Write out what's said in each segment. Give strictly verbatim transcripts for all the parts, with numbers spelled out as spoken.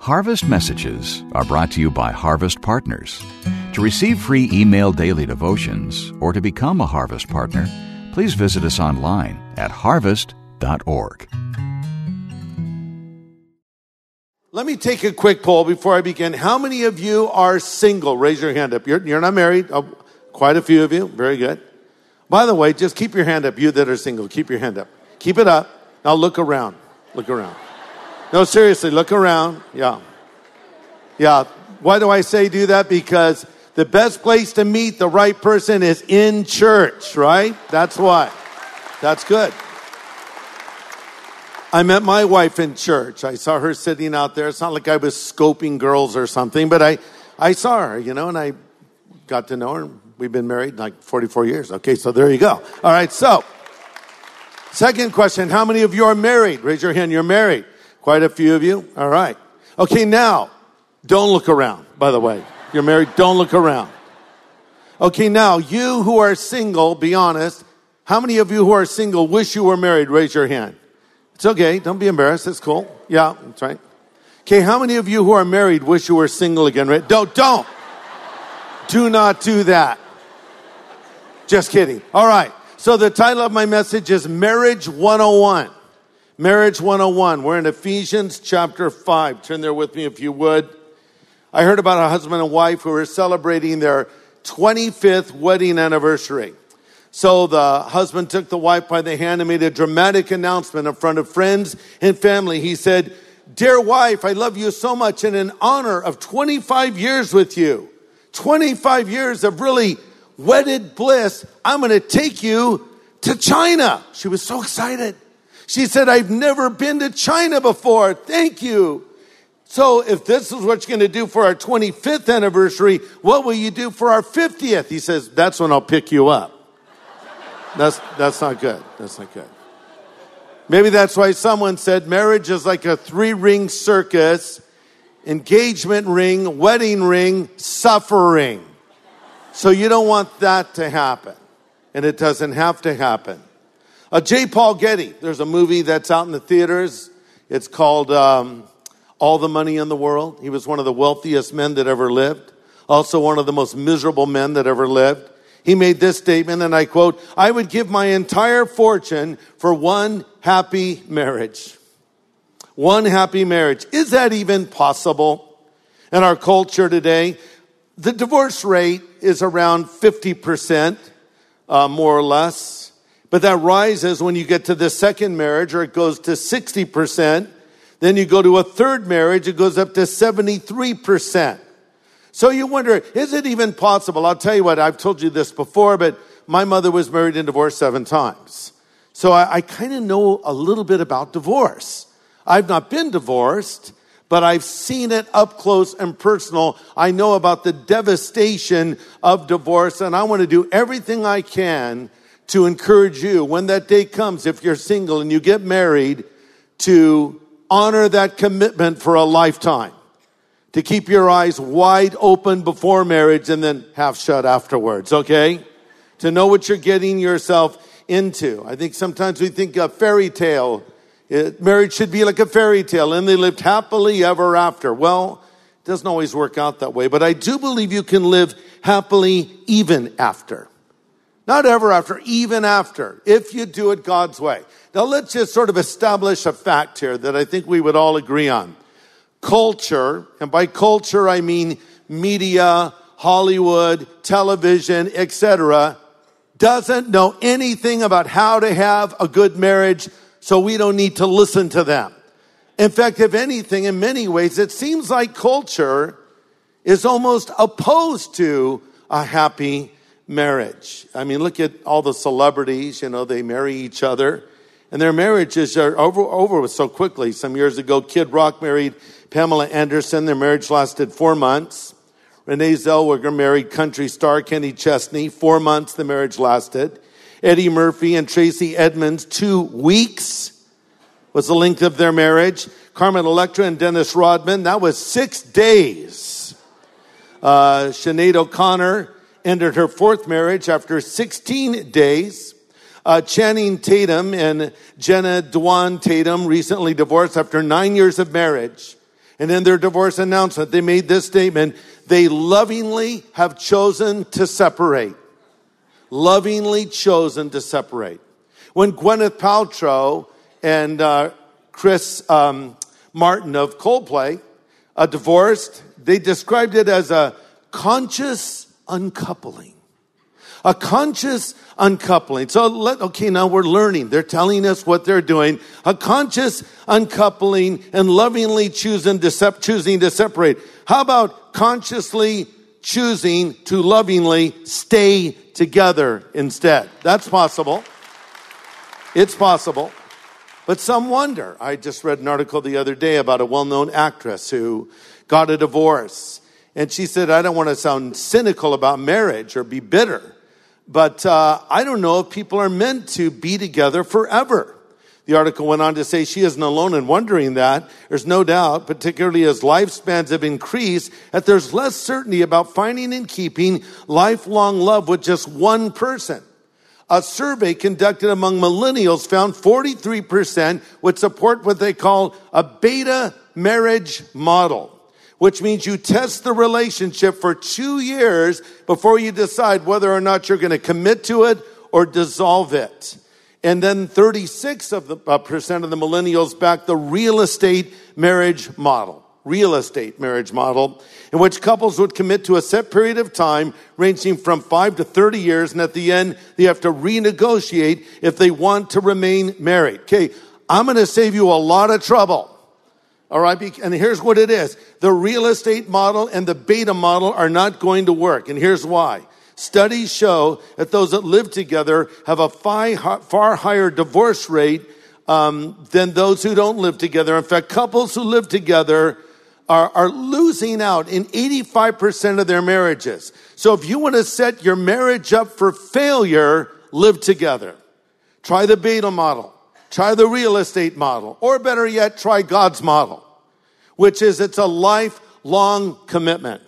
Harvest Messages are brought to you by Harvest Partners. To receive free email daily devotions or to become a Harvest Partner, please visit us online at harvest dot org. Let me take a quick poll before I begin. How many of you are single? Raise your hand up. You're, you're not married? Oh, quite a few of you. Very good. By the way, just keep your hand up. You that are single, keep your hand up. Keep it up. Now look around. Look around. No, seriously, look around. Yeah. Yeah. Why do I say do that? Because the best place to meet the right person is in church, right? That's why. That's good. I met my wife in church. I saw her sitting out there. It's not like I was scoping girls or something, but I, I saw her, you know, and I got to know her. We've been married like forty-four years. Okay, so there you go. All right, so second question, how many of you are married? Raise your hand, you're married. Quite a few of you. All right. Okay, now, don't look around, by the way. You're married, don't look around. Okay, now, you who are single, be honest. How many of you who are single wish you were married? Raise your hand. It's okay. Don't be embarrassed. It's cool. Yeah, that's right. Okay, how many of you who are married wish you were single again? Right? Don't, don't. Do not do that. Just kidding. All right. So the title of my message is Marriage one oh one. Marriage one oh one. We're in Ephesians chapter five. Turn there with me if you would. I heard about a husband and wife who were celebrating their twenty-fifth wedding anniversary. So the husband took the wife by the hand and made a dramatic announcement in front of friends and family. He said, "Dear wife, I love you so much, and in honor of twenty-five years with you, twenty-five years of really wedded bliss, I'm going to take you to China." She was so excited. She said, "I've never been to China before. Thank you. So if this is what you're going to do for our twenty-fifth anniversary, what will you do for our fiftieth? He says, "That's when I'll pick you up." That's, that's not good. That's not good. Maybe that's why someone said marriage is like a three-ring circus, engagement ring, wedding ring, suffering. So you don't want that to happen. And it doesn't have to happen. Uh, J. Paul Getty, there's a movie that's out in the theaters. It's called um, All the Money in the World. He was one of the wealthiest men that ever lived. Also one of the most miserable men that ever lived. He made this statement, and I quote, "I would give my entire fortune for one happy marriage." One happy marriage. Is that even possible? In our culture today, the divorce rate is around fifty percent, uh, more or less. But that rises when you get to the second marriage, or it goes to sixty percent. Then you go to a third marriage, it goes up to seventy-three percent. So you wonder, is it even possible? I'll tell you what, I've told you this before, but my mother was married and divorced seven times. So I, I kind of know a little bit about divorce. I've not been divorced, but I've seen it up close and personal. I know about the devastation of divorce, and I want to do everything I can to encourage you when that day comes, if you're single and you get married, to honor that commitment for a lifetime. To keep your eyes wide open before marriage and then half shut afterwards, okay? To know what you're getting yourself into. I think sometimes we think a fairy tale. It, marriage should be like a fairy tale, and they lived happily ever after. Well, it doesn't always work out that way, but I do believe you can live happily even after. Not ever after, even after, if you do it God's way. Now let's just sort of establish a fact here that I think we would all agree on. Culture, and by culture I mean media, Hollywood, television, et cetera, doesn't know anything about how to have a good marriage, so we don't need to listen to them. In fact, if anything, in many ways, it seems like culture is almost opposed to a happy marriage. I mean, look at all the celebrities, you know, they marry each other, and their marriages are over, over so quickly. Some years ago, Kid Rock married Pamela Anderson. Their marriage lasted four months. Renee Zellweger married country star Kenny Chesney. Four months the marriage lasted. Eddie Murphy and Tracy Edmonds, two weeks was the length of their marriage. Carmen Electra and Dennis Rodman, that was six days. Uh, Sinead O'Connor ended her fourth marriage after sixteen days. Uh, Channing Tatum and Jenna Dewan Tatum recently divorced after nine years of marriage. And in their divorce announcement, they made this statement: they lovingly have chosen to separate. Lovingly chosen to separate. When Gwyneth Paltrow and uh, Chris um, Martin of Coldplay uh, divorced, they described it as a conscious uncoupling. A conscious uncoupling. So, let, okay, now we're learning. They're telling us what they're doing. A conscious uncoupling and lovingly choosing to, sep- choosing to separate. How about consciously choosing to lovingly stay together instead? That's possible. It's possible. But some wonder. I just read an article the other day about a well-known actress who got a divorce. And she said, I don't want to sound cynical about marriage or be bitter, but uh, I don't know if people are meant to be together forever. The article went on to say she isn't alone in wondering that. There's no doubt, particularly as lifespans have increased, that there's less certainty about finding and keeping lifelong love with just one person. A survey conducted among millennials found forty-three percent would support what they call a beta marriage model, which means you test the relationship for two years before you decide whether or not you're going to commit to it or dissolve it. And then thirty-six of the uh, percent of the millennials back the real estate marriage model, real estate marriage model, in which couples would commit to a set period of time ranging from five to thirty years. And at the end, they have to renegotiate if they want to remain married. Okay, I'm going to save you a lot of trouble. All right, and here's what it is. The real estate model and the beta model are not going to work, and here's why. Studies show that those that live together have a far higher divorce rate um, than those who don't live together. In fact, couples who live together are, are losing out in eighty-five percent of their marriages. So if you want to set your marriage up for failure, live together. Try the beta model. Try the real estate model, or better yet, try God's model, which is it's a lifelong commitment.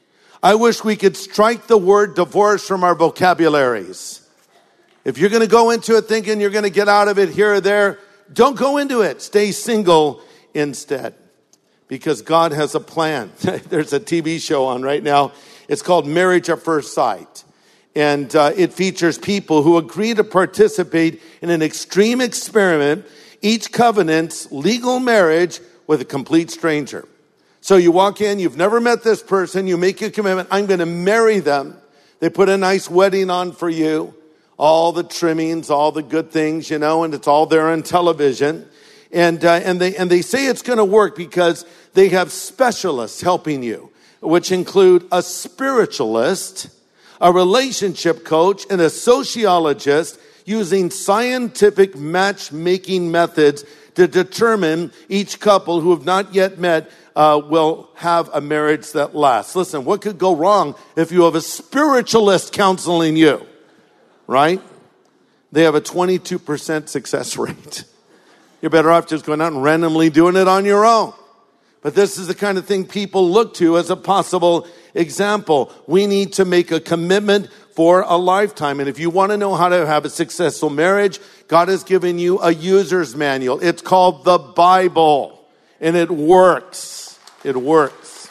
I wish we could strike the word divorce from our vocabularies. If you're going to go into it thinking you're going to get out of it here or there, don't go into it. Stay single instead, because God has a plan. There's a T V show on right now. It's called Marriage at First Sight. And uh, it features people who agree to participate in an extreme experiment, each covenants legal marriage with a complete stranger. So you walk in, you've never met this person, you make a commitment, I'm going to marry them. They put a nice wedding on for you, all the trimmings, all the good things, you know, and it's all there on television. And uh, and they and they say it's going to work because they have specialists helping you, which include a spiritualist, a relationship coach, and a sociologist using scientific matchmaking methods to determine each couple who have not yet met uh, will have a marriage that lasts. Listen, what could go wrong if you have a spiritualist counseling you, right? They have a twenty-two percent success rate. You're better off just going out and randomly doing it on your own. But this is the kind of thing people look to as a possible example. We need to make a commitment for a lifetime. And if you want to know how to have a successful marriage, God has given you a user's manual. It's called the Bible. And it works. It works.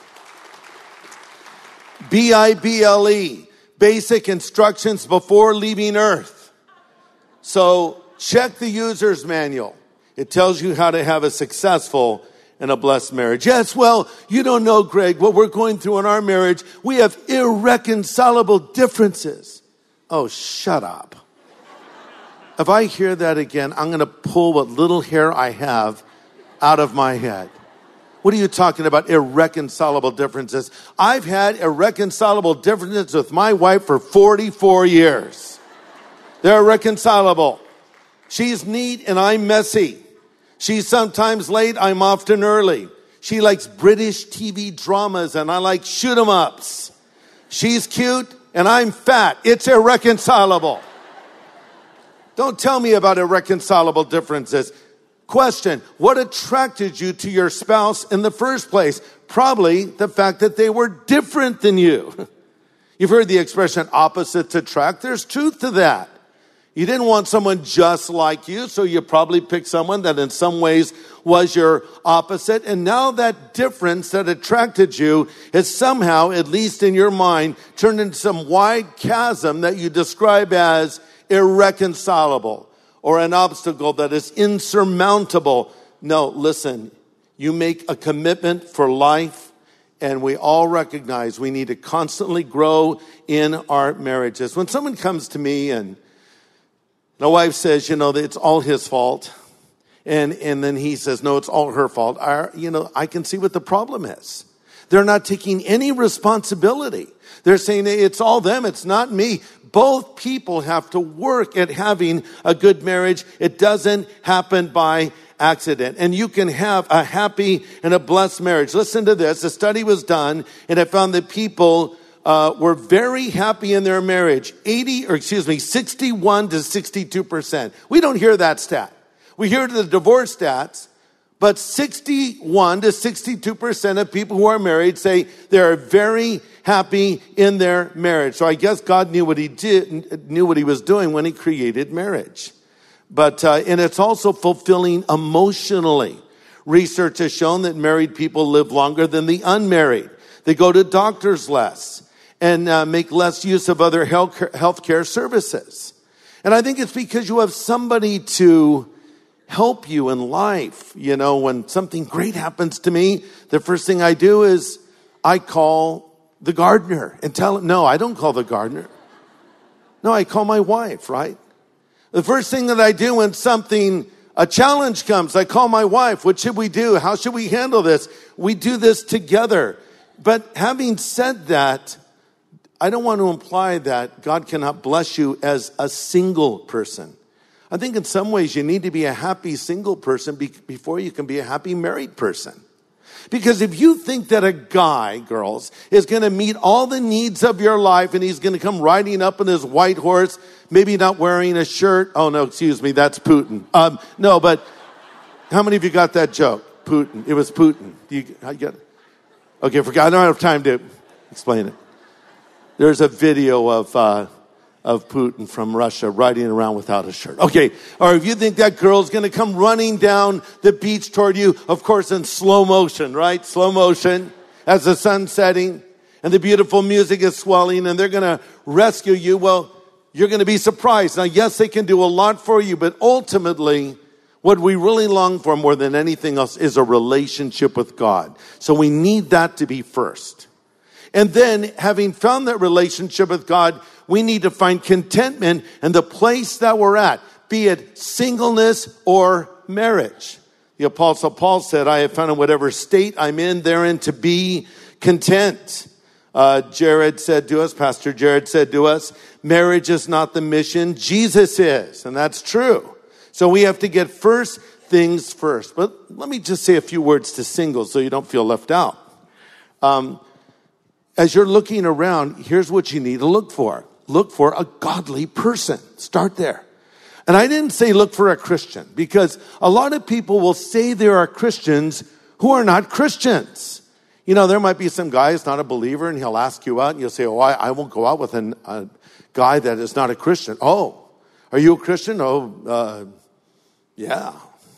B I B L E. Basic instructions before leaving Earth. So check the user's manual. It tells you how to have a successful and a blessed marriage. Yes, well, you don't know, Greg, what we're going through in our marriage. We have irreconcilable differences. Oh, shut up. If I hear that again, I'm going to pull what little hair I have out of my head. What are you talking about, irreconcilable differences? I've had irreconcilable differences with my wife for forty-four years. They're irreconcilable. She's neat and I'm messy. She's sometimes late, I'm often early. She likes British T V dramas and I like shoot 'em ups. She's cute and I'm fat. It's irreconcilable. Don't tell me about irreconcilable differences. Question, what attracted you to your spouse in the first place? Probably the fact that they were different than you. You've heard the expression opposites attract. There's truth to that. You didn't want someone just like you, so you probably picked someone that in some ways was your opposite. And now that difference that attracted you is somehow, at least in your mind, turned into some wide chasm that you describe as irreconcilable or an obstacle that is insurmountable. No, listen, you make a commitment for life, and we all recognize we need to constantly grow in our marriages. When someone comes to me and my wife says, you know, that it's all his fault. And, and then he says, no, it's all her fault. I, you know, I can see what the problem is. They're not taking any responsibility. They're saying it's all them. It's not me. Both people have to work at having a good marriage. It doesn't happen by accident. And you can have a happy and a blessed marriage. Listen to this. A study was done and it found that people Uh, were very happy in their marriage. eighty, or excuse me, sixty-one to sixty-two percent. We don't hear that stat. We hear the divorce stats, but sixty-one to sixty-two percent of people who are married say they're very happy in their marriage. So I guess God knew what he did, knew what he was doing when he created marriage. But, uh, and it's also fulfilling emotionally. Research has shown that married people live longer than the unmarried. They go to doctors less and uh, make less use of other health care services. And I think it's because you have somebody to help you in life. You know, when something great happens to me, the first thing I do is I call the gardener and tell him, no, I don't call the gardener. No, I call my wife, right? The first thing that I do when something, a challenge comes, I call my wife. What should we do? How should we handle this? We do this together. But having said that, I don't want to imply that God cannot bless you as a single person. I think in some ways you need to be a happy single person be- before you can be a happy married person. Because if you think that a guy, girls, is going to meet all the needs of your life and he's going to come riding up on his white horse, maybe not wearing a shirt. Oh, no, excuse me, that's Putin. Um, no, but how many of you got that joke? Putin. It was Putin. Do you, I get it? Okay, I forgot. I don't have time to explain it. There's a video of uh, of Putin from Russia riding around without a shirt. Okay, or if you think that girl's going to come running down the beach toward you, of course in slow motion, right? Slow motion as the sun's setting and the beautiful music is swelling and they're going to rescue you. Well, you're going to be surprised. Now, yes, they can do a lot for you, but ultimately, what we really long for more than anything else is a relationship with God. So we need that to be first. And then, having found that relationship with God, we need to find contentment in the place that we're at, be it singleness or marriage. The Apostle Paul said, I have found in whatever state I'm in, therein to be content. Uh, Jared said to us, Pastor Jared said to us, marriage is not the mission, Jesus is. And that's true. So we have to get first things first. But let me just say a few words to singles so you don't feel left out. Um, as you're looking around, here's what you need to look for. Look for a godly person. Start there. And I didn't say look for a Christian because a lot of people will say there are Christians who are not Christians. You know, there might be some guy who's not a believer and he'll ask you out and you'll say, oh, I, I won't go out with an, a guy that is not a Christian. Oh, are you a Christian? Oh, uh, yeah.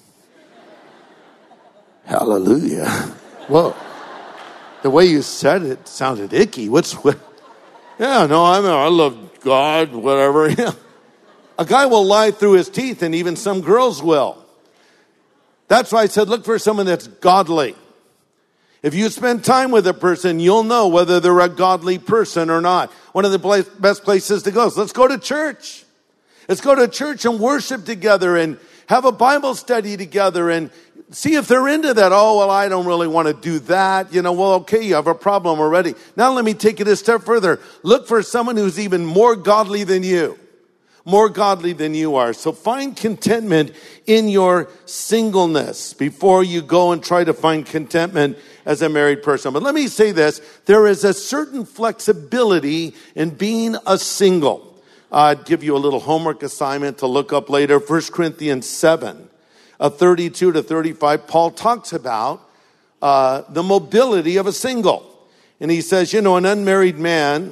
Hallelujah. Whoa. The way you said it sounded icky. What's what? Yeah, no, I mean, I love God, whatever. Yeah. A guy will lie through his teeth, and even some girls will. That's why I said look for someone that's godly. If you spend time with a person, you'll know whether they're a godly person or not. One of the place, best places to go is let's go to church. Let's go to church and worship together and have a Bible study together and see if they're into that. Oh, well, I don't really want to do that. You know, well, okay, you have a problem already. Now let me take it a step further. Look for someone who's even more godly than you. More godly than you are. So find contentment in your singleness before you go and try to find contentment as a married person. But let me say this. There is a certain flexibility in being a single. I'd give you a little homework assignment to look up later. First Corinthians seven, uh, thirty-two to thirty-five. Paul talks about uh, the mobility of a single. And he says, you know, an unmarried man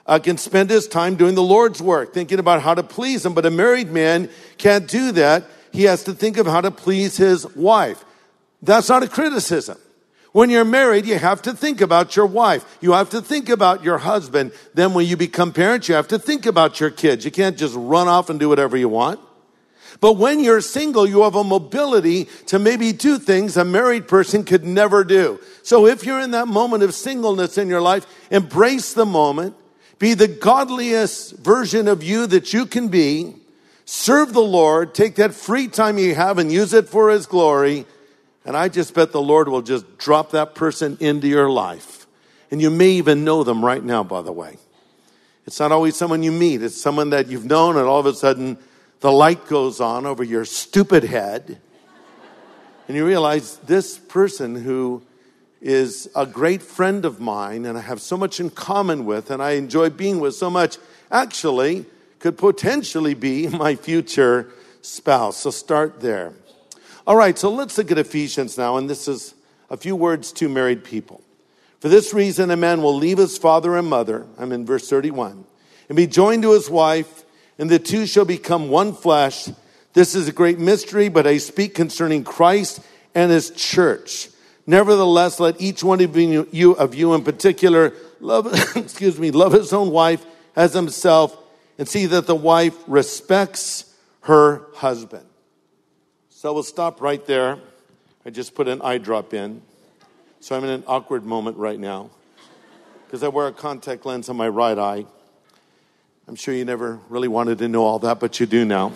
uh, can spend his time doing the Lord's work, thinking about how to please him. But a married man can't do that. He has to think of how to please his wife. That's not a criticism. When you're married, you have to think about your wife. You have to think about your husband. Then when you become parents, you have to think about your kids. You can't just run off and do whatever you want. But when you're single, you have a mobility to maybe do things a married person could never do. So if you're in that moment of singleness in your life, embrace the moment. Be the godliest version of you that you can be. Serve the Lord. Take that free time you have and use it for his glory. And I just bet the Lord will just drop that person into your life. And you may even know them right now, by the way. It's not always someone you meet. It's someone that you've known, and all of a sudden the light goes on over your stupid head. And you realize this person who is a great friend of mine and I have so much in common with and I enjoy being with so much, actually could potentially be my future spouse. So start there. All right, so let's look at Ephesians now, and this is a few words to married people. For this reason, a man will leave his father and mother, I'm in verse thirty-one, and be joined to his wife, and the two shall become one flesh. This is a great mystery, but I speak concerning Christ and his church. Nevertheless, let each one of you, you, of you in particular, love, excuse me, love his own wife as himself, and see that the wife respects her husband. So we'll stop right there. I just put an eye drop in. So I'm in an awkward moment right now because I wear a contact lens on my right eye. I'm sure you never really wanted to know all that, but you do now.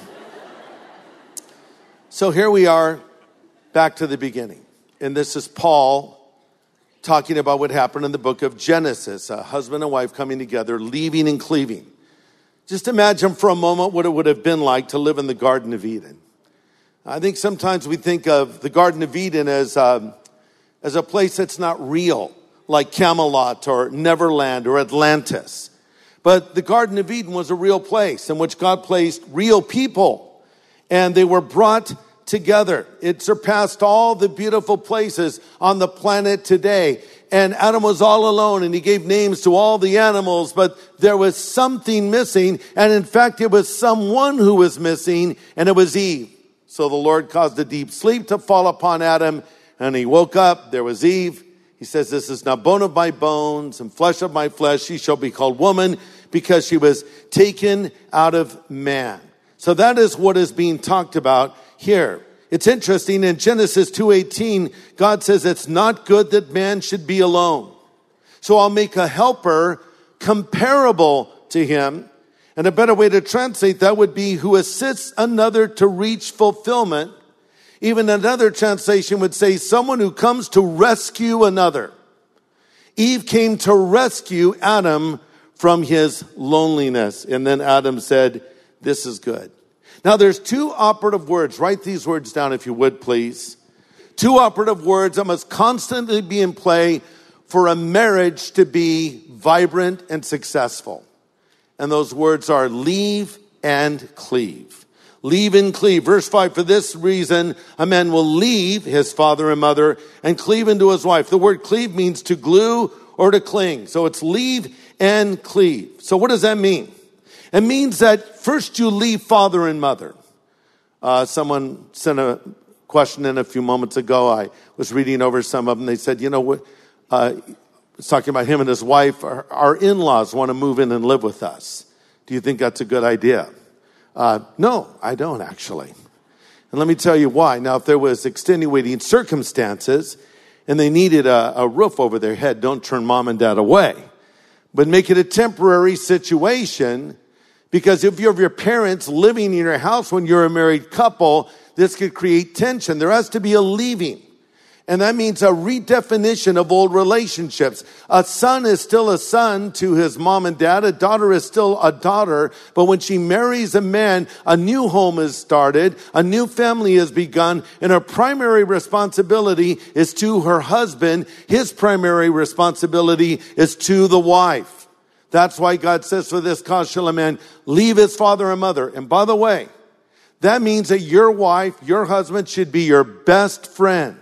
So here we are back to the beginning. And this is Paul talking about what happened in the book of Genesis. A husband and wife coming together, leaving and cleaving. Just imagine for a moment what it would have been like to live in the Garden of Eden. I think sometimes we think of the Garden of Eden as um, as a place that's not real, like Camelot or Neverland or Atlantis. But the Garden of Eden was a real place in which God placed real people, and they were brought together. It surpassed all the beautiful places on the planet today. And Adam was all alone, and he gave names to all the animals, but there was something missing. And in fact, it was someone who was missing, and it was Eve. So the Lord caused a deep sleep to fall upon Adam, and he woke up. There was Eve. He says, this is now bone of my bones and flesh of my flesh. She shall be called woman because she was taken out of man. So that is what is being talked about here. It's interesting. In Genesis two eighteen, God says it's not good that man should be alone. So I'll make a helper comparable to him. And a better way to translate that would be who assists another to reach fulfillment. Even another translation would say someone who comes to rescue another. Eve came to rescue Adam from his loneliness. And then Adam said, this is good. Now there's two operative words. Write these words down if you would, please. Two operative words that must constantly be in play for a marriage to be vibrant and successful. And those words are leave and cleave. Leave and cleave. Verse five, for this reason, a man will leave his father and mother and cleave into his wife. The word cleave means to glue or to cling. So it's leave and cleave. So what does that mean? It means that first you leave father and mother. Uh, someone sent a question in a few moments ago. I was reading over some of them. They said, you know what? Uh, It's talking about him and his wife. Our, our in-laws want to move in and live with us. Do you think that's a good idea? Uh, no, I don't actually. And let me tell you why. Now, if there was extenuating circumstances and they needed a, a roof over their head, don't turn mom and dad away. But make it a temporary situation, because if you have your parents living in your house when you're a married couple, this could create tension. There has to be a leaving. And that means a redefinition of old relationships. A son is still a son to his mom and dad. A daughter is still a daughter. But when she marries a man, a new home is started. A new family has begun. And her primary responsibility is to her husband. His primary responsibility is to the wife. That's why God says, for this cause shall a man leave his father and mother. And by the way, that means that your wife, your husband should be your best friend.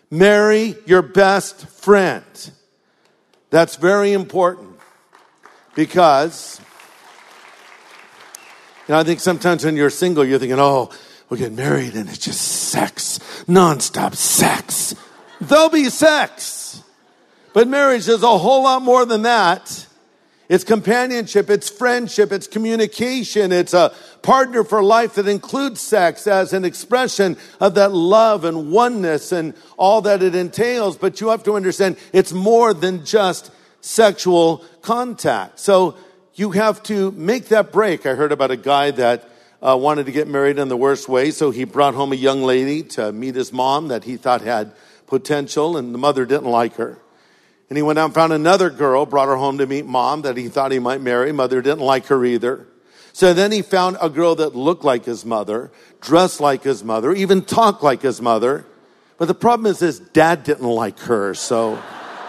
Marry your best friend. That's very important. Because, you know, I think sometimes when you're single, you're thinking, oh, we'll get married and it's just sex, nonstop sex. There'll be sex. But marriage is a whole lot more than that. It's companionship, it's friendship, it's communication, it's a partner for life that includes sex as an expression of that love and oneness and all that it entails. But you have to understand it's more than just sexual contact. So you have to make that break. I heard about a guy that uh, wanted to get married in the worst way, so he brought home a young lady to meet his mom that he thought had potential, and the mother didn't like her. And he went out and found another girl, brought her home to meet mom that he thought he might marry. Mother didn't like her either. So then he found a girl that looked like his mother, dressed like his mother, even talked like his mother. But the problem is his dad didn't like her, so...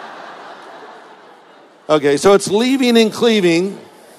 Okay, so it's leaving and cleaving.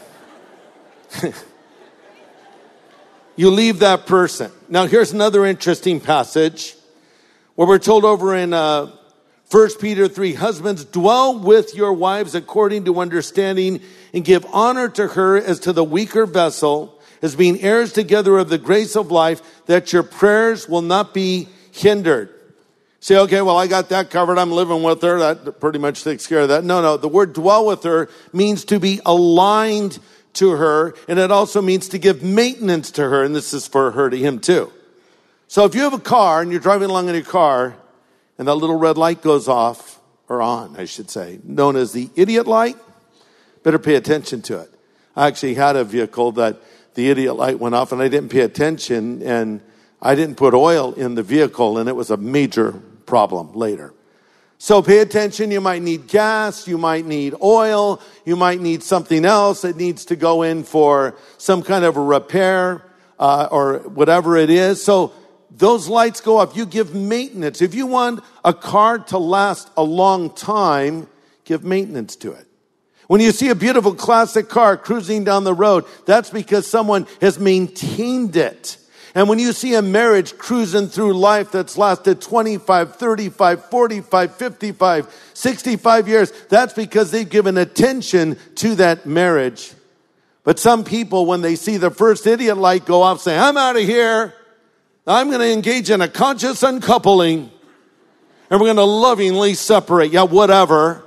You leave that person. Now here's another interesting passage where we're told over in... Uh, First Peter three, husbands, dwell with your wives according to understanding and give honor to her as to the weaker vessel, as being heirs together of the grace of life, that your prayers will not be hindered. Say, okay, well, I got that covered. I'm living with her. That pretty much takes care of that. No, no, the word dwell with her means to be aligned to her, and it also means to give maintenance to her, and this is for her to him too. So if you have a car and you're driving along in your car, and that little red light goes off, or on, I should say, known as the idiot light, better pay attention to it. I actually had a vehicle that the idiot light went off, and I didn't pay attention, and I didn't put oil in the vehicle, and it was a major problem later. So pay attention. You might need gas, you might need oil, you might need something else that needs to go in for some kind of a repair, uh, or whatever it is. So those lights go up. You give maintenance. If you want a car to last a long time, give maintenance to it. When you see a beautiful classic car cruising down the road, that's because someone has maintained it. And when you see a marriage cruising through life that's lasted twenty-five, thirty-five, forty-five, fifty-five, sixty-five years, that's because they've given attention to that marriage. But some people, when they see the first idiot light go off, say, I'm out of here. I'm going to engage in a conscious uncoupling, and we're going to lovingly separate. Yeah, whatever.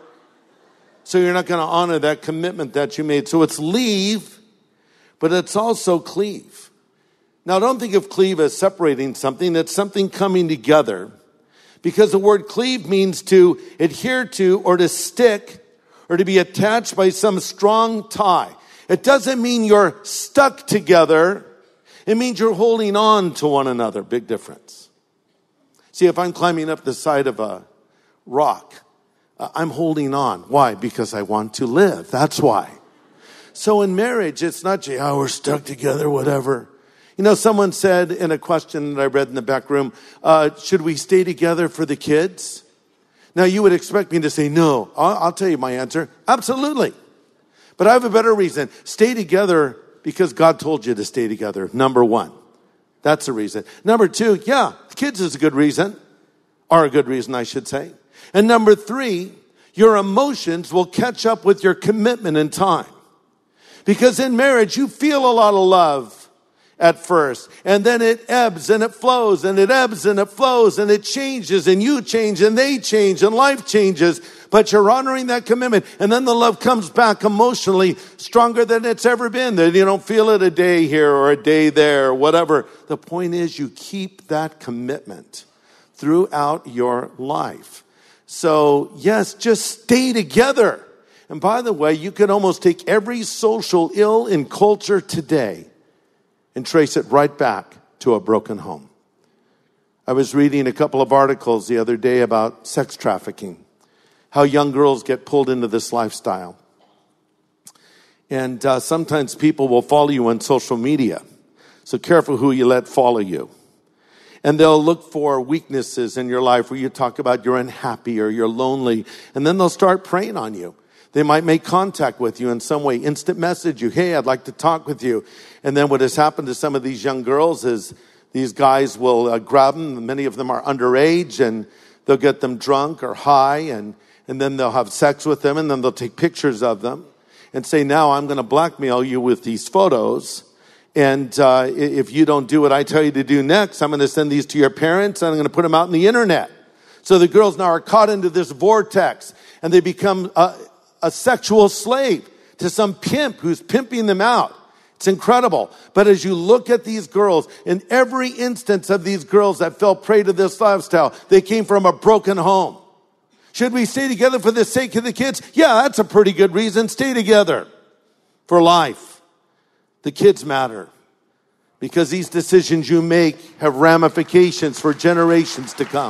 So you're not going to honor that commitment that you made. So it's leave, but it's also cleave. Now, don't think of cleave as separating something. It's something coming together. Because the word cleave means to adhere to or to stick or to be attached by some strong tie. It doesn't mean you're stuck together. It means you're holding on to one another. Big difference. See, if I'm climbing up the side of a rock, uh, I'm holding on. Why? Because I want to live. That's why. So in marriage, it's not just, oh, we're stuck together, whatever. You know, someone said in a question that I read in the back room, uh, should we stay together for the kids? Now, you would expect me to say no. I'll, I'll tell you my answer. Absolutely. But I have a better reason. Stay together because God told you to stay together, number one. That's the reason. Number two, yeah, kids is a good reason, or a good reason, I should say. And number three, your emotions will catch up with your commitment in time. Because in marriage, you feel a lot of love at first, and then it ebbs and it flows, and it ebbs and it flows, and it changes, and you change, and they change, and life changes. But you're honoring that commitment. And then the love comes back emotionally stronger than it's ever been. That you don't feel it a day here or a day there or whatever. The point is you keep that commitment throughout your life. So yes, just stay together. And by the way, you can almost take every social ill in culture today and trace it right back to a broken home. I was reading a couple of articles the other day about sex trafficking. How young girls get pulled into this lifestyle. And uh, sometimes people will follow you on social media. So careful who you let follow you. And they'll look for weaknesses in your life where you talk about you're unhappy or you're lonely. And then they'll start preying on you. They might make contact with you in some way, instant message you, hey, I'd like to talk with you. And then what has happened to some of these young girls is these guys will uh, grab them. Many of them are underage, and they'll get them drunk or high, and And then they'll have sex with them, and then they'll take pictures of them. and say, now I'm going to blackmail you with these photos. And uh, if you don't do what I tell you to do next, I'm going to send these to your parents and I'm going to put them out on the internet. So the girls now are caught into this vortex and they become a, a sexual slave to some pimp who's pimping them out. It's incredible. But as you look at these girls, in every instance of these girls that fell prey to this lifestyle, they came from a broken home. Should we stay together for the sake of the kids? Yeah, that's a pretty good reason. Stay together for life. The kids matter because these decisions you make have ramifications for generations to come.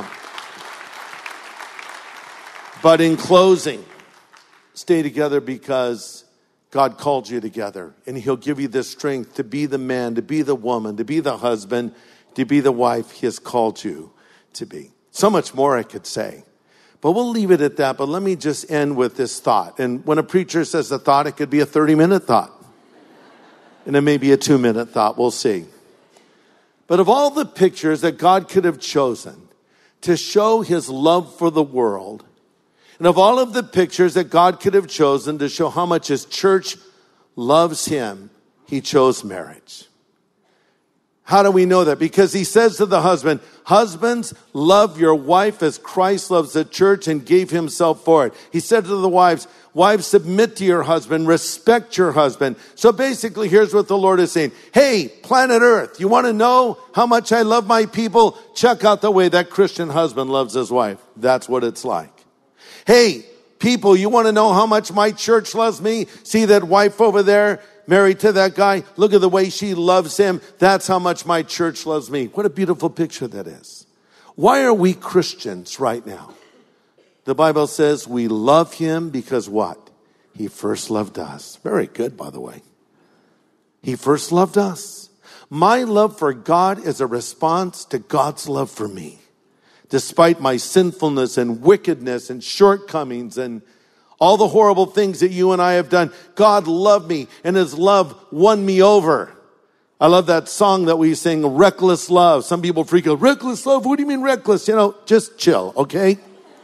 But in closing, stay together because God called you together, and he'll give you the strength to be the man, to be the woman, to be the husband, to be the wife he has called you to be. So much more I could say, but we'll leave it at that. But let me just end with this thought. And when a preacher says a thought, it could be a thirty-minute thought, and it may be a two-minute thought. We'll see. But of all the pictures that God could have chosen to show his love for the world, and of all of the pictures that God could have chosen to show how much his church loves him, he chose marriage. How do we know that? Because he says to the husband, husbands, love your wife as Christ loves the church and gave himself for it. He said to the wives, wives, submit to your husband, respect your husband. So basically, here's what the Lord is saying. Hey, planet Earth, you want to know how much I love my people? Check out the way that Christian husband loves his wife. That's what it's like. Hey, people, you want to know how much my church loves me? See that wife over there married to that guy? Look at the way she loves him. That's how much my church loves me. What a beautiful picture that is. Why are we Christians right now? The Bible says we love him because what? He first loved us. Very good, by the way. He first loved us. My love for God is a response to God's love for me. Despite my sinfulness and wickedness and shortcomings and all the horrible things that you and I have done, God loved me and his love won me over. I love that song that we sing, Reckless Love. Some people freak out, reckless love? What do you mean reckless? You know, just chill, okay?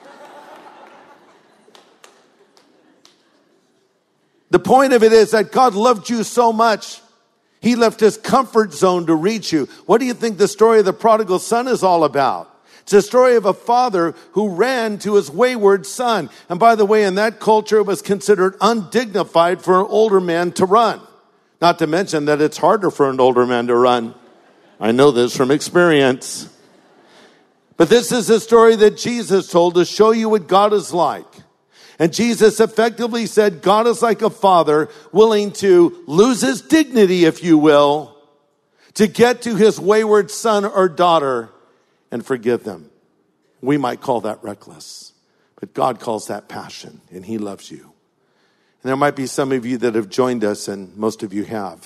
The point of it is that God loved you so much, he left his comfort zone to reach you. What do you think the story of the prodigal son is all about? It's a story of a father who ran to his wayward son. And by the way, in that culture, it was considered undignified for an older man to run. Not to mention that it's harder for an older man to run. I know this from experience. But this is a story that Jesus told to show you what God is like. And Jesus effectively said, God is like a father willing to lose his dignity, if you will, to get to his wayward son or daughter and forgive them. We might call that reckless, but God calls that passion, and he loves you. And there might be some of you that have joined us, and most of you have.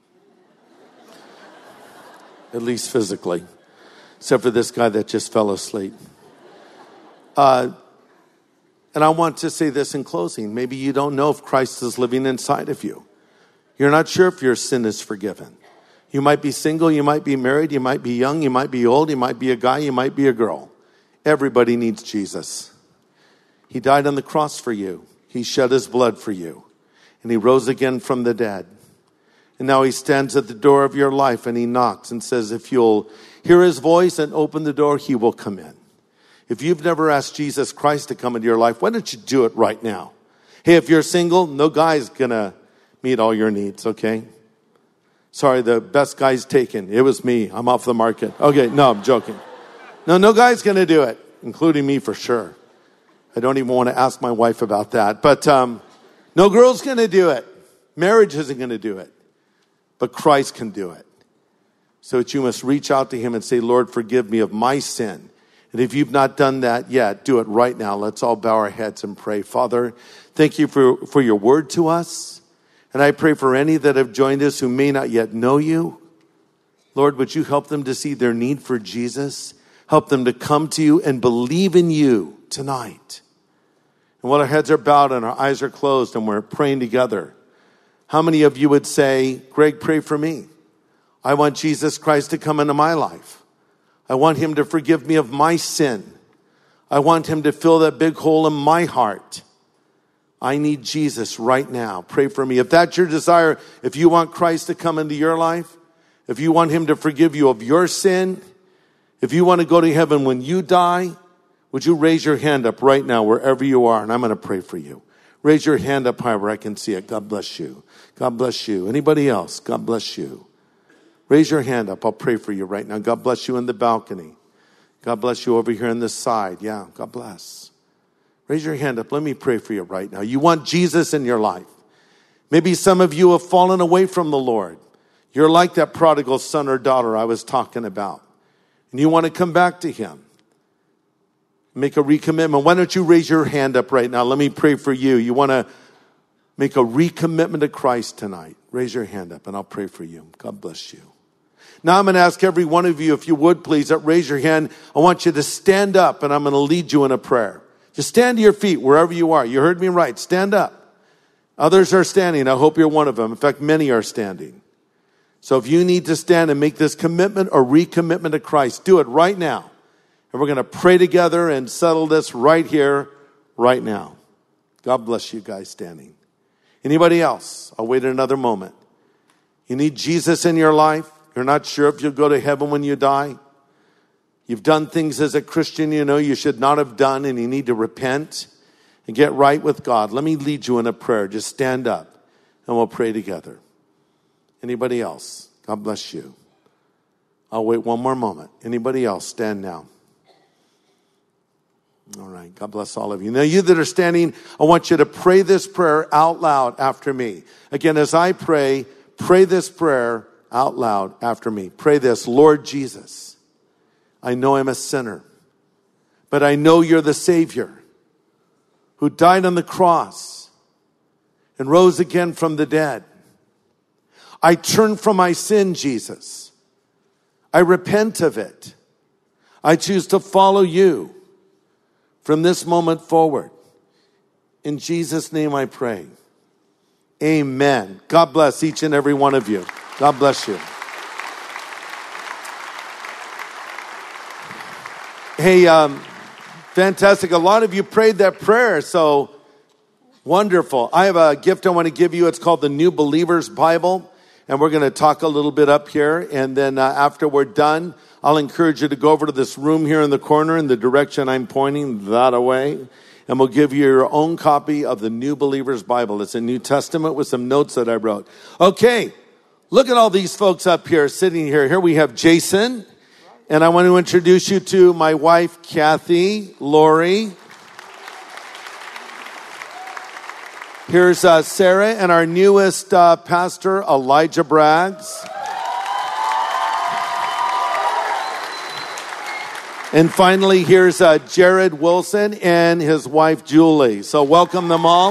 At least physically, except for this guy that just fell asleep. Uh, and I want to say this in closing. Maybe you don't know if Christ is living inside of you. You're not sure if your sin is forgiven. You might be single, you might be married, you might be young, you might be old, you might be a guy, you might be a girl. Everybody needs Jesus. He died on the cross for you. He shed his blood for you. And he rose again from the dead. And now he stands at the door of your life and he knocks and says, if you'll hear his voice and open the door, he will come in. If you've never asked Jesus Christ to come into your life, why don't you do it right now? Hey, if you're single, no guy's going to meet all your needs, okay? Sorry, the best guy's taken. It was me. I'm off the market. Okay, no, I'm joking. No, no guy's going to do it, including me for sure. I don't even want to ask my wife about that. But um, no girl's going to do it. Marriage isn't going to do it. But Christ can do it. So that you must reach out to him and say, Lord, forgive me of my sin. And if you've not done that yet, do it right now. Let's all bow our heads and pray. Father, thank you for, for your word to us. And I pray for any that have joined us who may not yet know you. Lord, would you help them to see their need for Jesus? Help them to come to you and believe in you tonight. And while our heads are bowed and our eyes are closed and we're praying together, how many of you would say, Greg, pray for me. I want Jesus Christ to come into my life. I want him to forgive me of my sin. I want him to fill that big hole in my heart. I need Jesus right now. Pray for me. If that's your desire, if you want Christ to come into your life, if you want him to forgive you of your sin, if you want to go to heaven when you die, would you raise your hand up right now wherever you are, and I'm going to pray for you. Raise your hand up high where I can see it. God bless you. God bless you. Anybody else? God bless you. Raise your hand up. I'll pray for you right now. God bless you in the balcony. God bless you over here on this side. Yeah, God bless. Raise your hand up. Let me pray for you right now. You want Jesus in your life. Maybe some of you have fallen away from the Lord. You're like that prodigal son or daughter I was talking about. And you want to come back to him. Make a recommitment. Why don't you raise your hand up right now? Let me pray for you. You want to make a recommitment to Christ tonight. Raise your hand up and I'll pray for you. God bless you. Now I'm going to ask every one of you, if you would please, that raise your hand. I want you to stand up and I'm going to lead you in a prayer. Just stand to your feet wherever you are. You heard me right. Stand up. Others are standing. I hope you're one of them. In fact, many are standing. So if you need to stand and make this commitment or recommitment to Christ, do it right now. And we're going to pray together and settle this right here, right now. God bless you guys standing. Anybody else? I'll wait another moment. You need Jesus in your life. You're not sure if you'll go to heaven when you die. You've done things as a Christian you know you should not have done, and you need to repent and get right with God. Let me lead you in a prayer. Just stand up and we'll pray together. Anybody else? God bless you. I'll wait one more moment. Anybody else? Stand now. All right. God bless all of you. Now, you that are standing, I want you to pray this prayer out loud after me. Again, as I pray, pray this prayer out loud after me. Pray this. Lord Jesus, I know I'm a sinner, but I know you're the Savior who died on the cross and rose again from the dead. I turn from my sin, Jesus. I repent of it. I choose to follow you from this moment forward. In Jesus' name I pray. Amen. God bless each and every one of you. God bless you. Hey, um, fantastic. A lot of you prayed that prayer, so wonderful. I have a gift I want to give you. It's called the New Believer's Bible, and we're going to talk a little bit up here, and then uh, after we're done, I'll encourage you to go over to this room here in the corner in the direction I'm pointing, that away, and we'll give you your own copy of the New Believer's Bible. It's a New Testament with some notes that I wrote. Okay, look at all these folks up here, sitting here. Here we have Jason. And I want to introduce you to my wife, Kathy, Lori. Here's uh, Sarah and our newest uh, pastor, Elijah Braggs. And finally, here's uh, Jared Wilson and his wife, Julie. So welcome them all.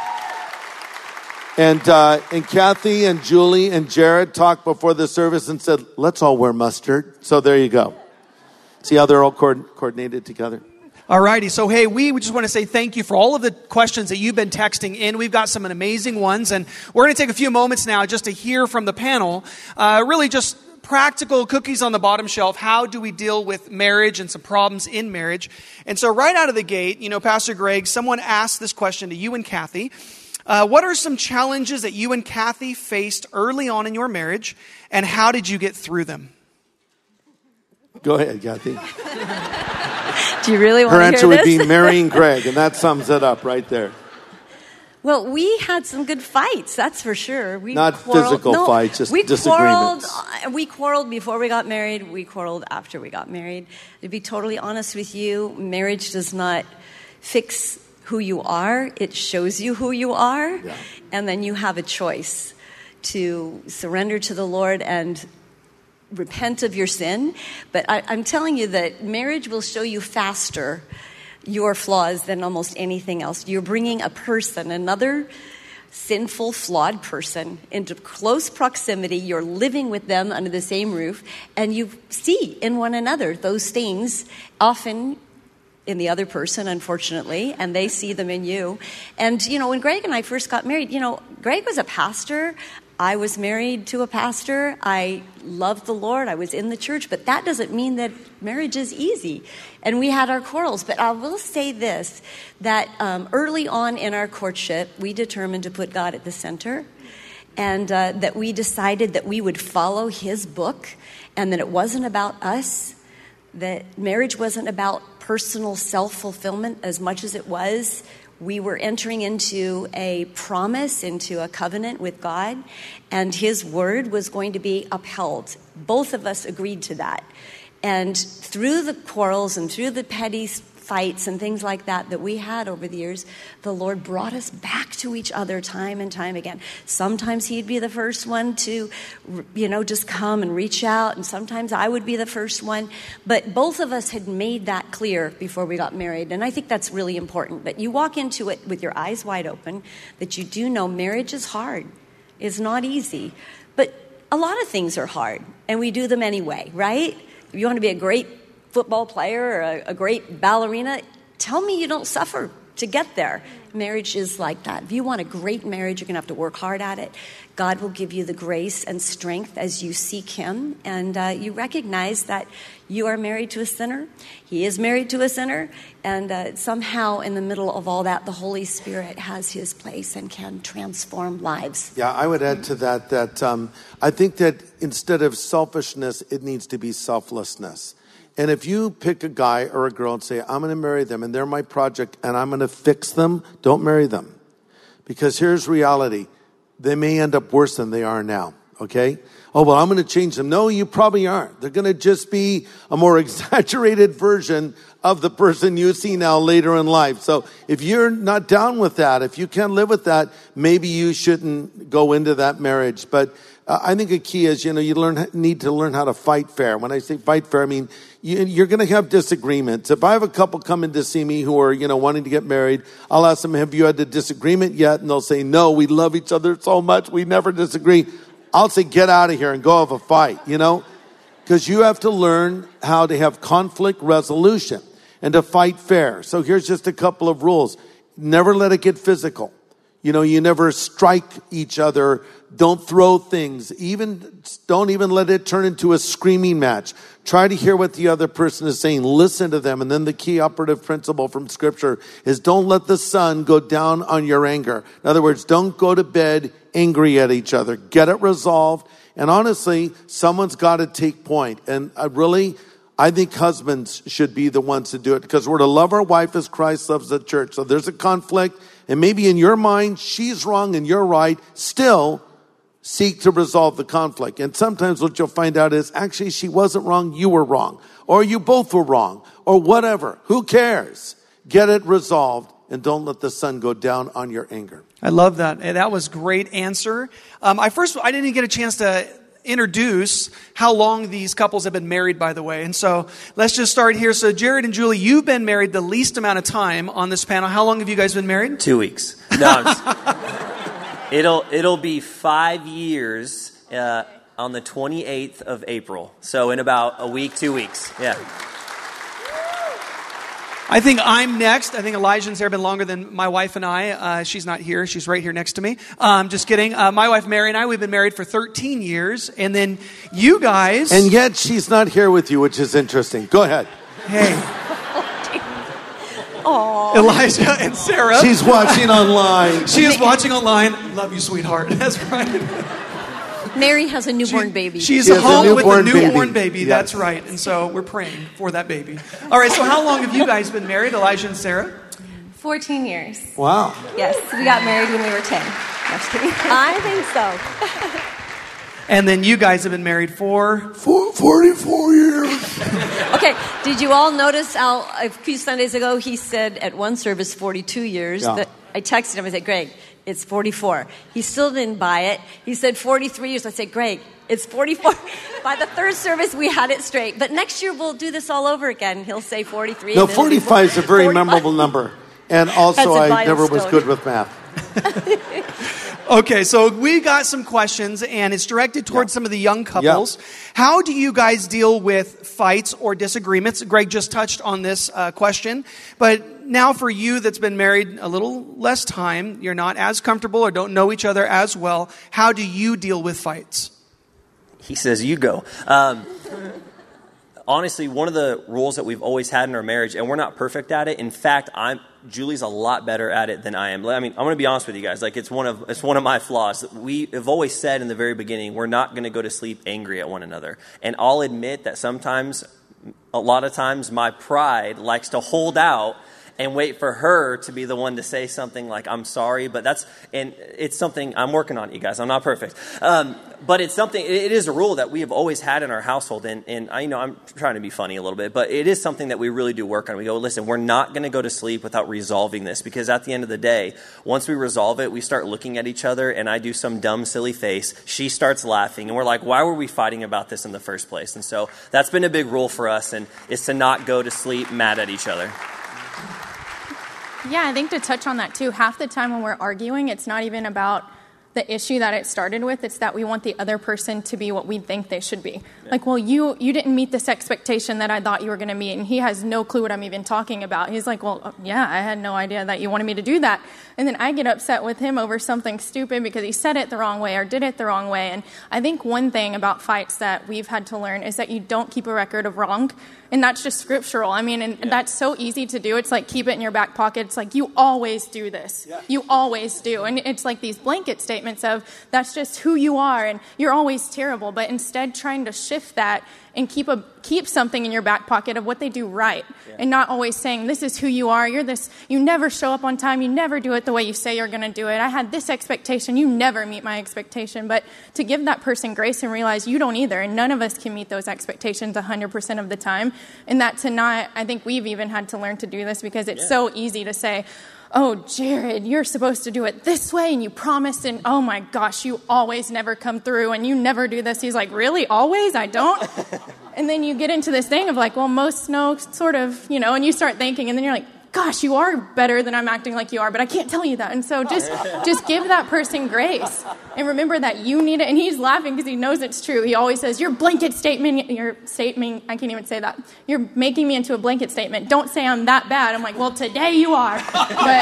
And uh, and Kathy and Julie and Jared talked before the service and said, let's all wear mustard. So there you go. See how they're all co- coordinated together? All righty. So, hey, we, we just want to say thank you for all of the questions that you've been texting in. We've got some amazing ones. And we're going to take a few moments now just to hear from the panel. Uh, really just practical cookies on the bottom shelf. How do we deal with marriage and some problems in marriage? And so right out of the gate, you know, Pastor Greg, someone asked this question to you and Kathy. Uh, what are some challenges that you and Kathy faced early on in your marriage, and how did you get through them? Go ahead, Kathy. Do you really want Her to hear answer this? would be marrying Greg, and that sums it up right there. Well, we had some good fights, that's for sure. We Not quarreled. physical no, fights, just we disagreements. Quarreled, we quarreled before we got married. We quarreled after we got married. To be totally honest with you, marriage does not fix who you are. It shows you who you are. Yeah. And then you have a choice to surrender to the Lord and repent of your sin. But I, I'm telling you that marriage will show you faster your flaws than almost anything else. You're bringing a person, another sinful, flawed person, into close proximity. You're living with them under the same roof, and you see in one another those things, often in the other person, unfortunately, and they see them in you. And, you know, when Greg and I first got married, you know, Greg was a pastor. I was married to a pastor. I loved the Lord. I was in the church. But that doesn't mean that marriage is easy. And we had our quarrels. But I will say this, that um, early on in our courtship, we determined to put God at the center. And uh, that we decided that we would follow his book. And that it wasn't about us. That marriage wasn't about personal self-fulfillment as much as it was. We were entering into a promise, into a covenant with God, and his word was going to be upheld. Both of us agreed to that. And through the quarrels and through the petty fights and things like that that we had over the years, the Lord brought us back to each other time and time again. Sometimes he'd be the first one to, you know, just come and reach out, and sometimes I would be the first one. But both of us had made that clear before we got married, and I think that's really important. But you walk into it with your eyes wide open, that you do know marriage is hard. It's not easy. But a lot of things are hard, and we do them anyway, right? If you want to be a great football player or a, a great ballerina, tell me you don't suffer to get there. Marriage is like that. If you want a great marriage, you're going to have to work hard at it. God will give you the grace and strength as you seek him, and uh, you recognize that you are married to a sinner. He is married to a sinner, and uh, somehow in the middle of all that, the Holy Spirit has his place and can transform lives. Yeah, I would add to that that um, I think that instead of selfishness, it needs to be selflessness. And if you pick a guy or a girl and say, I'm going to marry them and they're my project and I'm going to fix them, don't marry them. Because here's reality. They may end up worse than they are now, okay? Oh, well, I'm going to change them. No, you probably aren't. They're going to just be a more exaggerated version of the person you see now later in life. So if you're not down with that, if you can't live with that, maybe you shouldn't go into that marriage. But uh, I think a key is, you know, you learn need to learn how to fight fair. When I say fight fair, I mean, you, you're going to have disagreements. If I have a couple come in to see me who are, you know, wanting to get married, I'll ask them, have you had a disagreement yet? And they'll say, no, we love each other so much, we never disagree. I'll say, get out of here and go have a fight, you know? Because you have to learn how to have conflict resolution and to fight fair. So here's just a couple of rules. Never let it get physical. You know, you never strike each other. Don't throw things. Even don't even let it turn into a screaming match. Try to hear what the other person is saying. Listen to them. And then the key operative principle from Scripture is don't let the sun go down on your anger. In other words, don't go to bed angry at each other. Get it resolved. And honestly, someone's got to take point. And I really, I think husbands should be the ones to do it, because we're to love our wife as Christ loves the church. So there's a conflict, and maybe in your mind, she's wrong and you're right. Still, seek to resolve the conflict. And sometimes what you'll find out is actually she wasn't wrong, you were wrong. Or you both were wrong. Or whatever. Who cares? Get it resolved, and don't let the sun go down on your anger. I love that. That was a great answer. Um, I first, I didn't get a chance to introduce how long these couples have been married, by the way. And so let's just start here. So Jared and Julie, you've been married the least amount of time on this panel. How long have you guys been married? Two weeks. No, I'm just, it'll it'll be five years uh, on the twenty-eighth of April. So in about a week, two weeks. Yeah. I think I'm next. I think Elijah and Sarah have been longer than my wife and I. Uh, she's not here. She's right here next to me. Um, just kidding. Uh, my wife, Mary, and I, we've been married for thirteen years. And then you guys... And yet she's not here with you, which is interesting. Go ahead. Hey. Aww. Elijah and Sarah. She's watching online. She is watching online. Love you, sweetheart. That's right. Mary has a newborn she, baby. She's she home a with a newborn baby. baby. Yes. That's right. And so we're praying for that baby. All right, so how long have you guys been married, Elijah and Sarah? fourteen years. Wow. Yes, we got married when we were ten. No, just kidding. I think so. And then you guys have been married for? For forty-four years. Okay, did you all notice how a few Sundays ago he said at one service forty-two years? Yeah. That I texted him, I said, Greg, it's forty-four. He still didn't buy it. He said forty-three years. I said, Greg, it's forty-four. By the third service, we had it straight. But next year, we'll do this all over again. He'll say forty-three. No, forty-five is a very forty-five. memorable number. And also, That's a I never was milestone. good with math. Okay, so we got some questions, and it's directed towards Yeah. some of the young couples. Yeah. How do you guys deal with fights or disagreements? Greg just touched on this uh, question, but now for you that's been married a little less time, you're not as comfortable or don't know each other as well, how do you deal with fights? He says, you go. Um, honestly, one of the rules that we've always had in our marriage, and we're not perfect at it. In fact, I'm Julie's a lot better at it than I am. I mean, I'm going to be honest with you guys. Like, it's one of it's one of my flaws. We have always said in the very beginning, we're not going to go to sleep angry at one another. And I'll admit that sometimes, a lot of times, my pride likes to hold out and wait for her to be the one to say something like, I'm sorry, but that's, and it's something, I'm working on it, you guys, I'm not perfect. Um, but it's something, it, it is a rule that we have always had in our household, and, and I you know I'm trying to be funny a little bit, but it is something that we really do work on. We go, listen, we're not going to go to sleep without resolving this, because at the end of the day, once we resolve it, we start looking at each other, and I do some dumb, silly face, she starts laughing, and we're like, why were we fighting about this in the first place? And so that's been a big rule for us, and is to not go to sleep mad at each other. Yeah, I think to touch on that too, half the time when we're arguing, it's not even about the issue that it started with. It's that we want the other person to be what we think they should be. Yeah. Like, well, you you didn't meet this expectation that I thought you were going to meet, and he has no clue what I'm even talking about. He's like, well, yeah, I had no idea that you wanted me to do that. And then I get upset with him over something stupid because he said it the wrong way or did it the wrong way. And I think one thing about fights that we've had to learn is that you don't keep a record of wrong. And that's just scriptural. I mean, and yeah. that's so easy to do. It's like, keep it in your back pocket. It's like, you always do this. Yeah. You always do. And it's like these blanket statements of, that's just who you are, and you're always terrible. But instead, trying to shift that and keep a keep something in your back pocket of what they do right, yeah. and not always saying, this is who you are. You're this. You never show up on time. You never do it the way you say you're going to do it. I had this expectation. You never meet my expectation. But to give that person grace and realize you don't either, and none of us can meet those expectations one hundred percent of the time. And that to not, I think we've even had to learn to do this, because it's yeah. so easy to say, oh, Jared, you're supposed to do it this way, and you promised, and oh my gosh, you always never come through, and you never do this. He's like, really? Always? I don't? And then you get into this thing of like, well, most no, sort of, you know, and you start thinking, and then you're like, gosh, you are better than I'm acting like you are, but I can't tell you that. And so just just give that person grace, and remember that you need it. And he's laughing because he knows it's true. He always says, your blanket statement, your statement, I can't even say that. You're making me into a blanket statement. Don't say I'm that bad. I'm like, well, today you are. But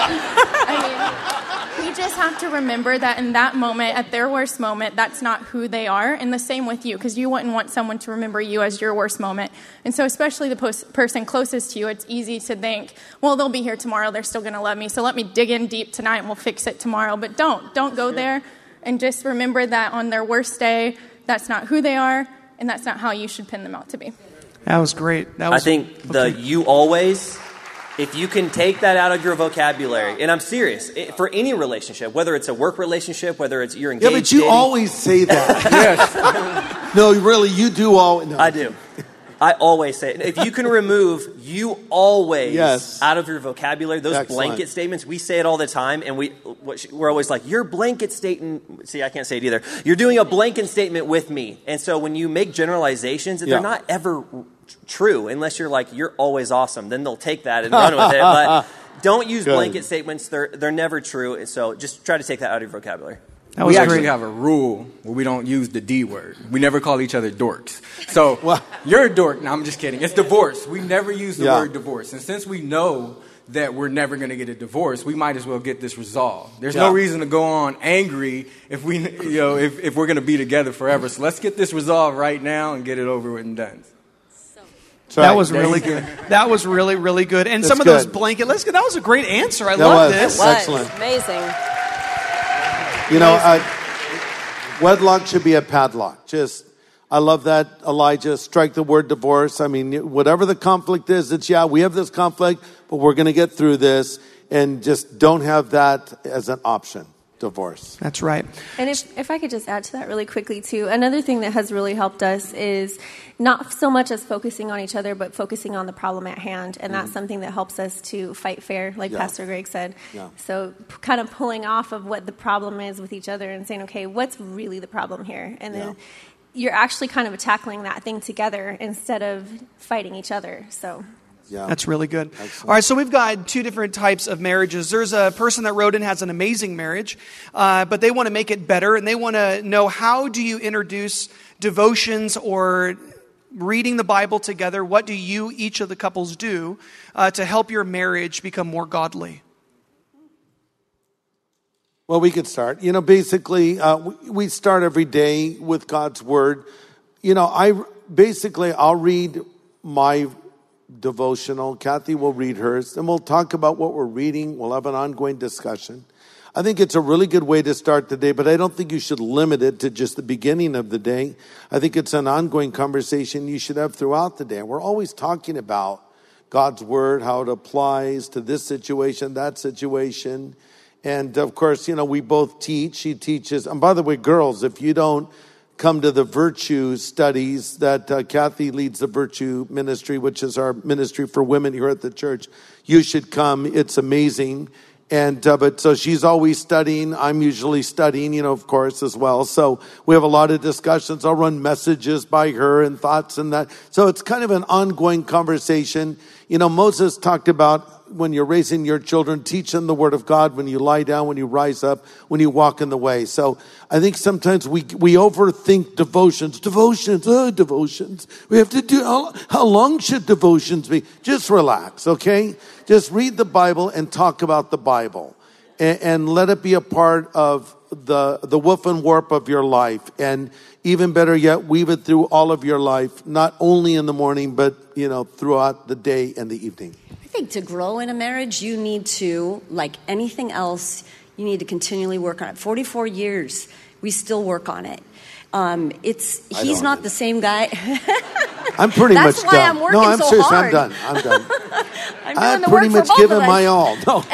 I mean, we just have to remember that in that moment, at their worst moment, that's not who they are. And the same with you, because you wouldn't want someone to remember you as your worst moment. And so especially the post- person closest to you, it's easy to think, well, they'll be here tomorrow. They're still going to love me. So let me dig in deep tonight and we'll fix it tomorrow. But don't. Don't go there. And just remember that on their worst day, that's not who they are, and that's not how you should pin them out to be. That was great. That was, I think the okay. you always, if you can take that out of your vocabulary, and I'm serious, it, for any relationship, whether it's a work relationship, whether it's you're engaged. Yeah, but you dating, always say that. Yes. No, really, you do always. No. I do. I always say it. If you can remove you always yes. out of your vocabulary, those Excellent. blanket statements, we say it all the time, and we, we're always like, you're blanket statement. See, I can't say it either. You're doing a blanket statement with me. And so when you make generalizations, yeah. they're not ever true unless you're like, you're always awesome. Then they'll take that and run with it. But don't use Good. blanket statements. They're, they're never true. So just try to take that out of your vocabulary. That we actually great. have a rule where we don't use the D word. We never call each other dorks. So well, you're a dork. No, I'm just kidding. It's divorce. We never use the yeah. word divorce. And since we know that we're never going to get a divorce, we might as well get this resolved. There's yeah. no reason to go on angry if we, you know, if, if we're going to be together forever. So let's get this resolved right now and get it over with and done. That right. was really good. That was really, really good. And That's some of good. those blanket, let's go. That was a great answer. I that love was. this. It was. Excellent. Amazing. You know, uh, wedlock should be a padlock. Just, I love that, Elijah. Strike the word divorce. I mean, whatever the conflict is, it's, yeah, we have this conflict, but we're going to get through this. And just don't have that as an option. Divorce. That's right. And if, if I could just add to that really quickly too, another thing that has really helped us is not so much as focusing on each other, but focusing on the problem at hand. And mm. that's something that helps us to fight fair, like yeah. Pastor Greg said. Yeah. So p- kind of pulling off of what the problem is with each other and saying, okay, what's really the problem here? And then yeah. you're actually kind of tackling that thing together instead of fighting each other. So... Yeah. That's really good. Excellent. All right, so we've got two different types of marriages. There's a person that wrote in has an amazing marriage, uh, but they want to make it better, and they want to know, how do you introduce devotions or reading the Bible together, what do you, each of the couples, do uh, to help your marriage become more godly? Well, we could start. You know, basically, uh, we start every day with God's Word. You know, I basically, I'll read my devotional. Kathy will read hers. And we'll talk about what we're reading. We'll have an ongoing discussion. I think it's a really good way to start the day, but I don't think you should limit it to just the beginning of the day. I think it's an ongoing conversation you should have throughout the day. And we're always talking about God's Word, how it applies to this situation, that situation. And of course, you know, we both teach. She teaches. And by the way, girls, if you don't come to the virtue studies that uh, Kathy leads, the virtue ministry, which is our ministry for women here at the church, you should come. It's amazing. And, uh, but so she's always studying. I'm usually studying, you know, of course, as well. So we have a lot of discussions. I'll run messages by her and thoughts and that. So it's kind of an ongoing conversation. You know, Moses talked about when you're raising your children, teach them the Word of God when you lie down, when you rise up, when you walk in the way. So I think sometimes we we overthink devotions. Devotions, oh, devotions. We have to do, how, how long should devotions be? Just relax, okay? Just read the Bible and talk about the Bible. And, and let it be a part of the, the woof and warp of your life. And even better yet, weave it through all of your life, not only in the morning, but, you know, throughout the day and the evening. I think to grow in a marriage, you need to, like anything else, you need to continually work on it. forty-four years, we still work on it. Um, it's he's not the same guy. I'm pretty That's much why done. I'm working no, I'm so serious. hard. I'm done. I'm done. I'm doing I've the pretty work much for both given of us. my all. No.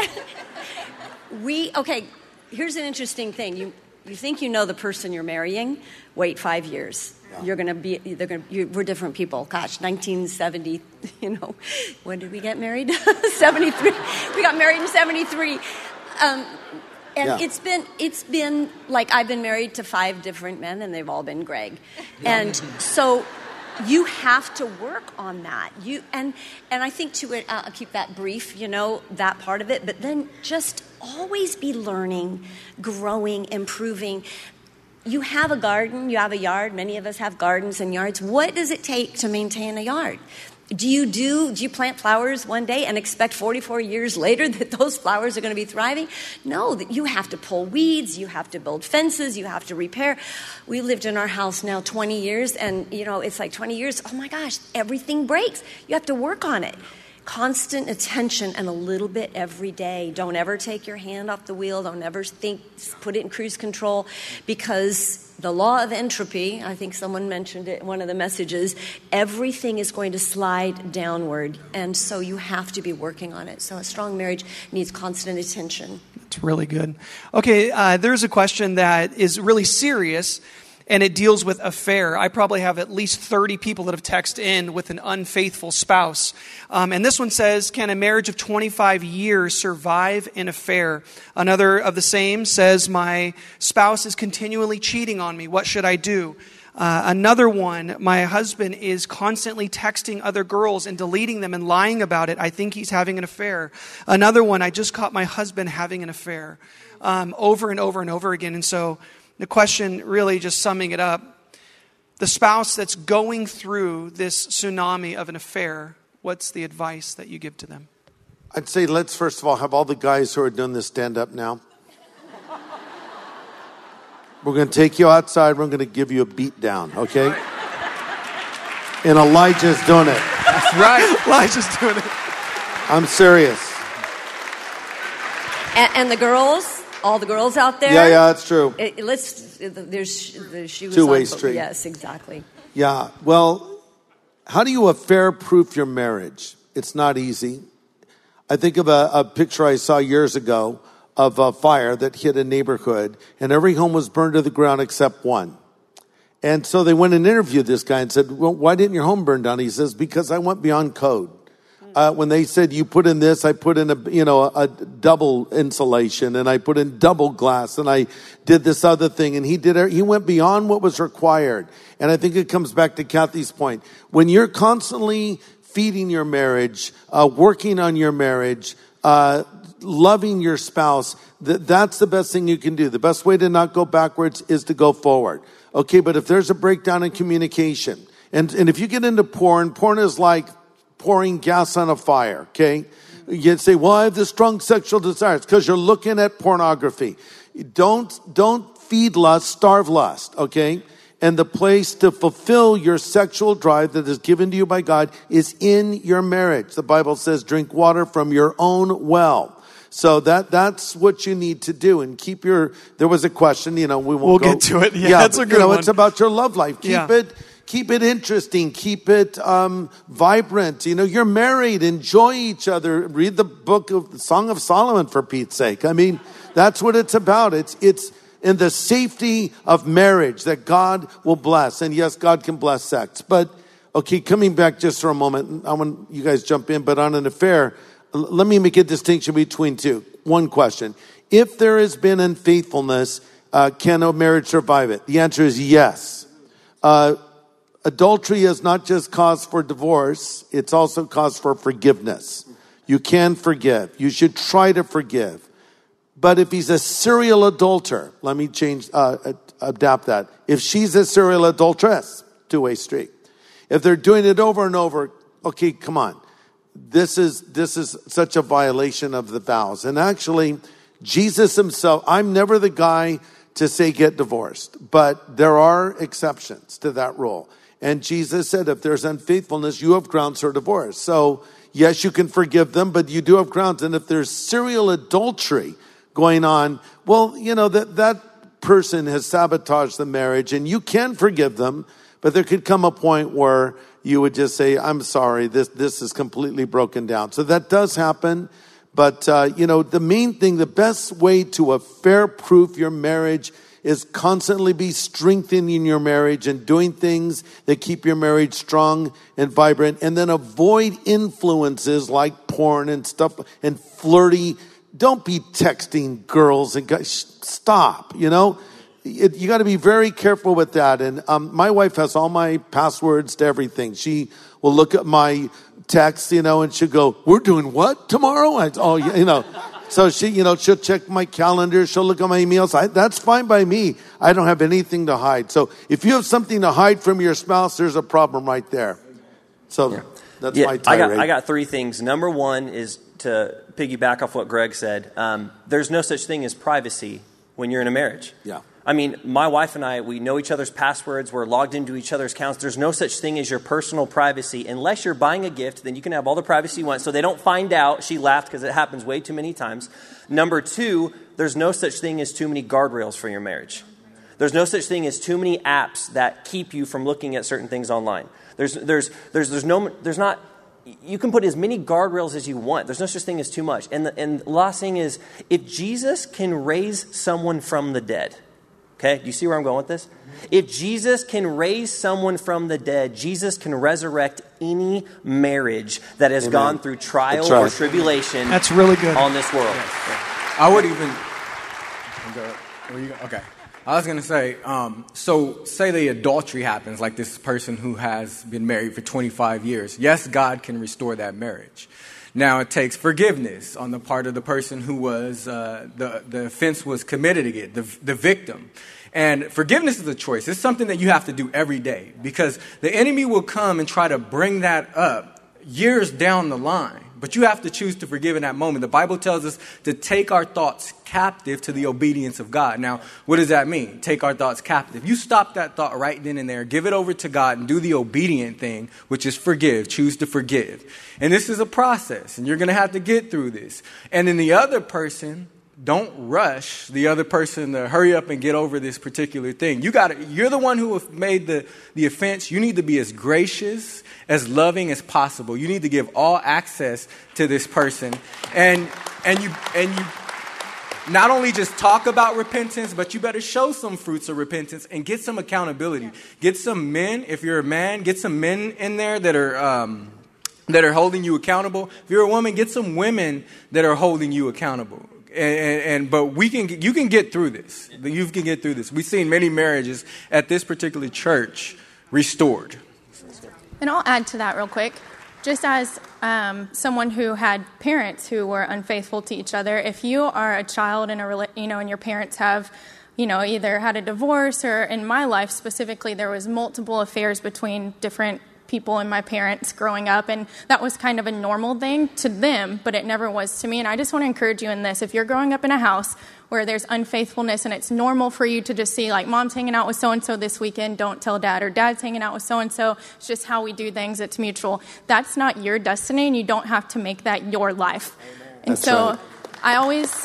We okay. Here's an interesting thing. You you think you know the person you're marrying? Wait five years. Yeah. You're gonna be. They're gonna. You, we're different people. Gosh, nineteen seventy. You know, when did we get married? seventy-three. We got married in seventy-three. Um, and yeah. it's been it's been like I've been married to five different men, and they've all been Greg. Yeah. And so you have to work on that. You and and I think to it, uh, I'll keep that brief. You know, that part of it, but then just always be learning, growing, improving. You have a garden, you have a yard. Many of us have gardens and yards. What does it take to maintain a yard? Do you do, do you plant flowers one day and expect forty-four years later that those flowers are going to be thriving? No, that you have to pull weeds, you have to build fences, you have to repair. We lived in our house now twenty years, and you know, it's like twenty years, oh my gosh, everything breaks. You have to work on it. Constant attention and a little bit every day. Don't ever take your hand off the wheel. Don't ever think, put it in cruise control, because the law of entropy, I think someone mentioned it in one of the messages, everything is going to slide downward. And so you have to be working on it. So a strong marriage needs constant attention. It's really good. Okay, uh, there's a question that is really serious, and it deals with affair. I probably have at least thirty people that have texted in with an unfaithful spouse. Um, and this one says, can a marriage of twenty-five years survive an affair? Another of the same says, my spouse is continually cheating on me. What should I do? Uh, another one, my husband is constantly texting other girls and deleting them and lying about it. I think he's having an affair. Another one, I just caught my husband having an affair, um, over and over and over again. And so the question, really just summing it up, the spouse that's going through this tsunami of an affair, what's the advice that you give to them? I'd say let's first of all have all the guys who are doing this stand up now. We're going to take you outside. We're going to give you a beat down, okay? And Elijah's doing it. That's right. Elijah's doing it. I'm serious. And, and the girls? All the girls out there? Yeah, yeah, that's true. It, let's, there's, the, she was Two-way on, street. Yes, exactly. Yeah, well, how do you affair-proof your marriage? It's not easy. I think of a, a picture I saw years ago of a fire that hit a neighborhood, and every home was burned to the ground except one. And so they went and interviewed this guy and said, well, why didn't your home burn down? He says, because I went beyond code. Uh, when they said, you put in this, I put in a, you know, a, a double insulation, and I put in double glass, and I did this other thing, and he did, he went beyond what was required. And I think it comes back to Kathy's point. When you're constantly feeding your marriage, uh, working on your marriage, uh, loving your spouse, th- that's the best thing you can do. The best way to not go backwards is to go forward. Okay, but if there's a breakdown in communication, And, and if you get into porn, porn is like pouring gas on a fire, okay? You say, well, I have this strong sexual desire. It's because you're looking at pornography. Don't, don't feed lust, starve lust, okay? And the place to fulfill your sexual drive that is given to you by God is in your marriage. The Bible says, drink water from your own well. So that, that's what you need to do. And keep your, there was a question, you know, we won't we'll go. get to it. Yeah, yeah that's but, a good you know, one. It's about your love life. Keep yeah. it, keep it interesting. Keep it, um, vibrant. You know, you're married. Enjoy each other. Read the book of the Song of Solomon, for Pete's sake. I mean, that's what it's about. It's, it's, in the safety of marriage that God will bless. And yes, God can bless sex. But, okay, coming back just for a moment, I want you guys jump in, but on an affair, l- let me make a distinction between two. One question. If there has been unfaithfulness, uh, can a marriage survive it? The answer is yes. Uh, adultery is not just cause for divorce, it's also cause for forgiveness. You can forgive. You should try to forgive. But if he's a serial adulterer, let me change, uh, adapt that. If she's a serial adulteress, two-way street. If they're doing it over and over, okay, come on. This is, this is such a violation of the vows. And actually, Jesus himself, I'm never the guy to say get divorced, but there are exceptions to that rule. And Jesus said, if there's unfaithfulness, you have grounds for divorce. So yes, you can forgive them, but you do have grounds. And if there's serial adultery going on, well, you know, that that person has sabotaged the marriage, and you can forgive them, but there could come a point where you would just say, I'm sorry, this this is completely broken down. So that does happen, but uh, you know, the main thing, the best way to affair-proof your marriage is constantly be strengthening your marriage and doing things that keep your marriage strong and vibrant, and then avoid influences like porn and stuff and flirty. Don't be texting girls and guys. Stop, you know. It, you got to be very careful with that. And um, my wife has all my passwords to everything. She will look at my texts, you know, and she'll go, we're doing what tomorrow? I, oh, yeah, you know. So she, you know, she'll check my calendar. She'll look at my emails. I, that's fine by me. I don't have anything to hide. So if you have something to hide from your spouse, there's a problem right there. So yeah. that's yeah, my tirade. I got, I got three things. Number one is to piggyback off what Greg said. Um, there's no such thing as privacy when you're in a marriage. Yeah. I mean, my wife and I, we know each other's passwords. We're logged into each other's accounts. There's no such thing as your personal privacy. Unless you're buying a gift, then you can have all the privacy you want. So they don't find out. She laughed because it happens way too many times. Number two, there's no such thing as too many guardrails for your marriage. There's no such thing as too many apps that keep you from looking at certain things online. There's, there's, there's, there's no, there's not, you can put as many guardrails as you want. There's no such thing as too much. And the, and the last thing is, if Jesus can raise someone from the dead, okay, do you see where I'm going with this? If Jesus can raise someone from the dead, Jesus can resurrect any marriage that has Amen. Gone through trial right. or tribulation. That's really good. On this world. Yes, yes. I would even. Okay. I was going to say, um, so say the adultery happens, like this person who has been married for twenty-five years. Yes, God can restore that marriage. Now, it takes forgiveness on the part of the person who was, uh, the, the offense was committed against, the, the victim. And forgiveness is a choice. It's something that you have to do every day, because the enemy will come and try to bring that up years down the line. But you have to choose to forgive in that moment. The Bible tells us to take our thoughts captive to the obedience of God. Now, what does that mean? Take our thoughts captive. You stop that thought right then and there, give it over to God, and do the obedient thing, which is forgive. Choose to forgive. And this is a process, and you're going to have to get through this. And then the other person, don't rush the other person to hurry up and get over this particular thing. You got to, you're the one who have made the, the offense. You need to be as gracious, as loving as possible. You need to give all access to this person. And and you and you not only just talk about repentance, but you better show some fruits of repentance and get some accountability. Get some men, if you're a man, get some men in there that are um, that are holding you accountable. If you're a woman, get some women that are holding you accountable. And, and, and but we can you can get through this. You can get through this. We've seen many marriages at this particular church restored. And I'll add to that real quick. Just as um, someone who had parents who were unfaithful to each other, if you are a child in a you know and your parents have you know, either had a divorce or in my life specifically, there was multiple affairs between different people and my parents growing up, and that was kind of a normal thing to them, but it never was to me. And I just want to encourage you in this. If you're growing up in a house where there's unfaithfulness and it's normal for you to just see, like, mom's hanging out with so-and-so this weekend, don't tell dad, or dad's hanging out with so-and-so, it's just how we do things, it's mutual. That's not your destiny, and you don't have to make that your life. Amen. And That's so right. I always...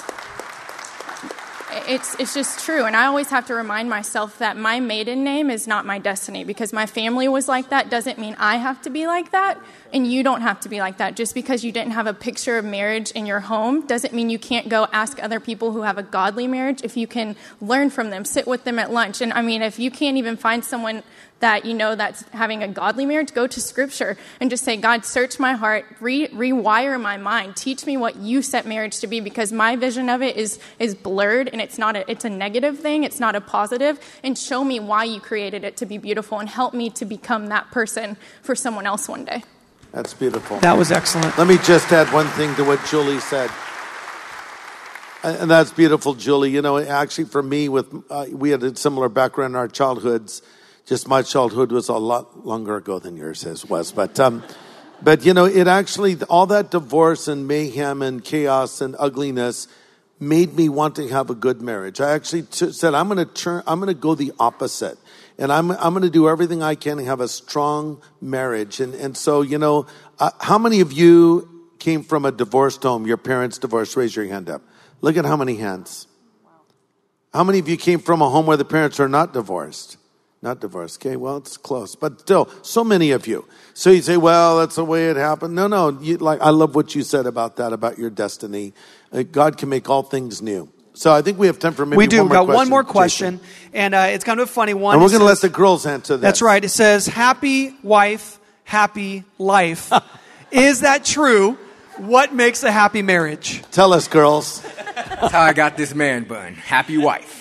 It's it's just true, and I always have to remind myself that my maiden name is not my destiny. Because my family was like that doesn't mean I have to be like that, and you don't have to be like that. Just because you didn't have a picture of marriage in your home doesn't mean you can't go ask other people who have a godly marriage if you can learn from them, sit with them at lunch. And I mean, if you can't even find someone that you know that's having a godly marriage, go to Scripture and just say, God, search my heart, re- rewire my mind, teach me what you set marriage to be, because my vision of it is is blurred, and it's not a, it's a negative thing, it's not a positive, and show me why you created it to be beautiful, and help me to become that person for someone else one day. That's beautiful. That was excellent. Let me just add one thing to what Julie said. And that's beautiful, Julie. You know, actually for me, with uh, we had a similar background in our childhoods. Just my childhood was a lot longer ago than yours is, was. But, um, but you know, it actually, all that divorce and mayhem and chaos and ugliness made me want to have a good marriage. I actually t- said, I'm going to turn, I'm going to go the opposite. And I'm, I'm going to do everything I can to have a strong marriage. And, and so, you know, uh, how many of you came from a divorced home? Your parents divorced? Raise your hand up. Look at how many hands. How many of you came from a home where the parents are not divorced? Not divorced. Okay, well, it's close. But still, so many of you. So you say, well, that's the way it happened. No, no. You, like, I love what you said about that, about your destiny. Uh, God can make all things new. So I think we have time for maybe we do. one more We've got question. one more question, Jason. and uh, it's kind of a funny one. And we're going to let the girls answer that. That's right. It says, happy wife, happy life. Is that true? What makes a happy marriage? Tell us, girls. That's how I got this man bun. Happy wife.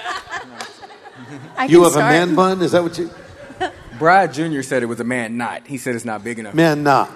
I You can have start. a man bun? Is that what you... Brad Junior said it was a man knot. He said it's not big enough. Man not.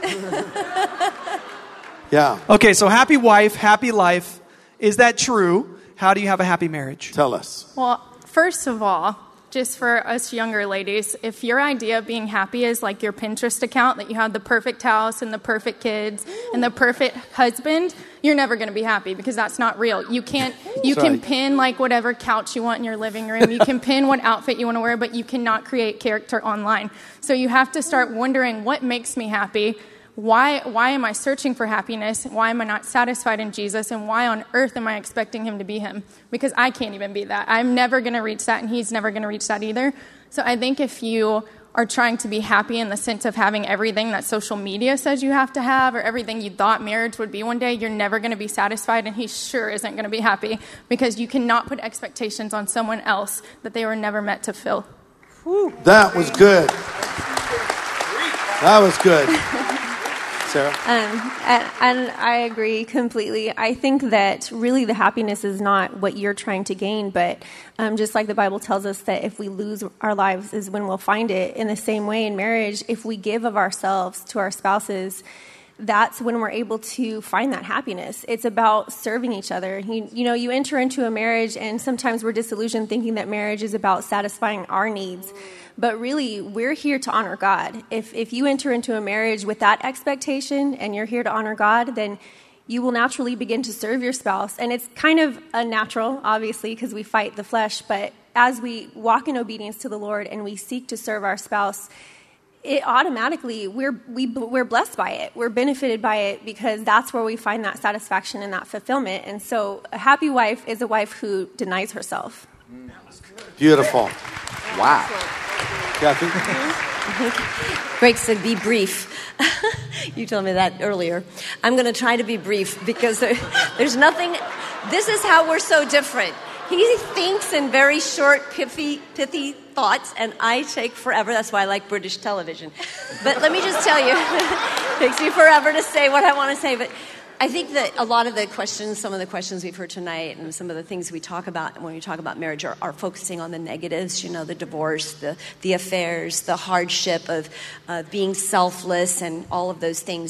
Yeah. Okay, so happy wife, happy life. Is that true? How do you have a happy marriage? Tell us. Well, first of all, just for us younger ladies, if your idea of being happy is like your Pinterest account, that you have the perfect house and the perfect kids and the perfect husband, you're never going to be happy, because that's not real. You can't, you Sorry. can pin like whatever couch you want in your living room. You can pin what outfit you want to wear, but you cannot create character online. So you have to start wondering, what makes me happy? Why why am I searching for happiness? Why am I not satisfied in Jesus? And why on earth am I expecting him to be him? Because I can't even be that. I'm never going to reach that, and he's never going to reach that either. So I think if you are trying to be happy in the sense of having everything that social media says you have to have, or everything you thought marriage would be one day, you're never going to be satisfied, and he sure isn't going to be happy, because you cannot put expectations on someone else that they were never meant to fill. That was good. That was good. Sarah? Um, and, and I agree completely. I think that really the happiness is not what you're trying to gain, but um, just like the Bible tells us that if we lose our lives is when we'll find it. In the same way in marriage, if we give of ourselves to our spouses, that's when we're able to find that happiness. It's about serving each other. You, you know, you enter into a marriage, and sometimes we're disillusioned thinking that marriage is about satisfying our needs. But really, we're here to honor God. If if you enter into a marriage with that expectation and you're here to honor God, then you will naturally begin to serve your spouse. And it's kind of unnatural, obviously, because we fight the flesh. But as we walk in obedience to the Lord and we seek to serve our spouse, it automatically, we're we, we're blessed by it. We're benefited by it, because that's where we find that satisfaction and that fulfillment. And so a happy wife is a wife who denies herself. Beautiful. Wow. Kathy? Greg said, be brief. You told me that earlier. I'm going to try to be brief, because there, there's nothing... This is how we're so different. He thinks in very short, pithy, pithy thoughts, and I take forever. That's why I like British television. But let me just tell you, it takes me forever to say what I want to say. But I think that a lot of the questions, some of the questions we've heard tonight, and some of the things we talk about when we talk about marriage are, are focusing on the negatives, you know, the divorce, the, the affairs, the hardship of uh, being selfless, and all of those things. But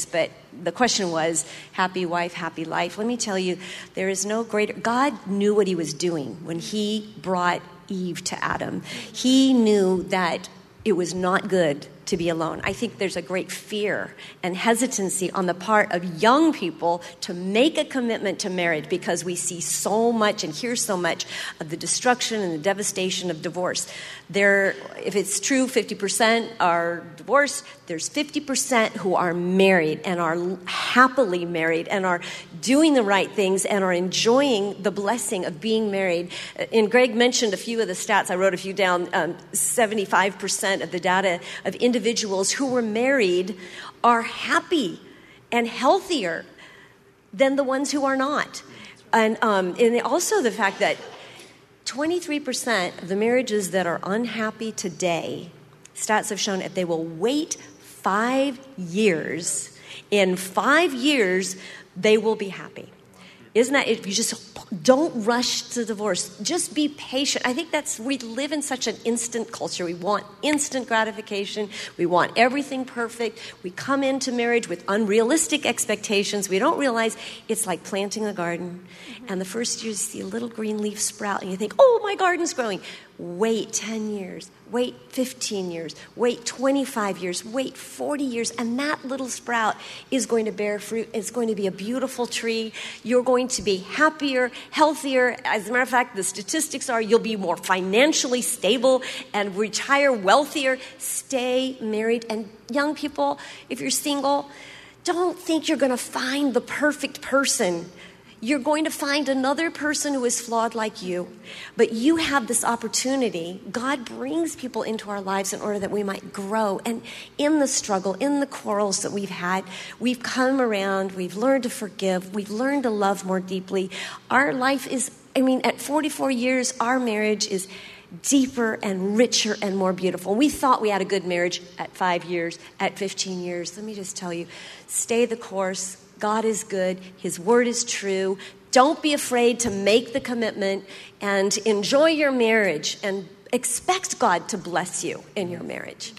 the question was, happy wife, happy life. Let me tell you, there is no greater. God knew what he was doing when he brought Eve to Adam. He knew that it was not good to be alone. I think there's a great fear and hesitancy on the part of young people to make a commitment to marriage because we see so much and hear so much of the destruction and the devastation of divorce. There, if it's true, fifty percent are divorced. There's fifty percent who are married and are happily married and are doing the right things and are enjoying the blessing of being married. And Greg mentioned a few of the stats. I wrote a few down. Um, seventy-five percent of the data of individuals who were married are happy and healthier than the ones who are not. And, um, and also the fact that twenty-three percent of the marriages that are unhappy today, stats have shown if they will wait five years, in five years, they will be happy. Isn't that, if you just don't rush to divorce, just be patient. I think that's, we live in such an instant culture. We want instant gratification. We want everything perfect. We come into marriage with unrealistic expectations. We don't realize it's like planting a garden. And the first year you see a little green leaf sprout and you think, oh, my garden's growing. Wait ten years, wait fifteen years, wait twenty-five years, wait forty years, and that little sprout is going to bear fruit. It's going to be a beautiful tree. You're going to be happier, healthier. As a matter of fact, the statistics are you'll be more financially stable and retire wealthier. Stay married. And young people, if you're single, don't think you're going to find the perfect person. You're going to find another person who is flawed like you. But you have this opportunity. God brings people into our lives in order that we might grow. And in the struggle, in the quarrels that we've had, we've come around, we've learned to forgive, we've learned to love more deeply. Our life is, I mean, at forty-four years, our marriage is deeper and richer and more beautiful. We thought we had a good marriage at five years, at fifteen years. Let me just tell you, stay the course. God is good. His word is true. Don't be afraid to make the commitment and enjoy your marriage and expect God to bless you in your marriage.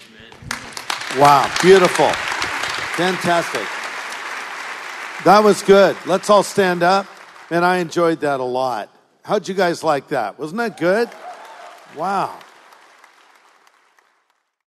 Wow, beautiful. Fantastic. That was good. Let's all stand up. And I enjoyed that a lot. How'd you guys like that? Wasn't that good? Wow.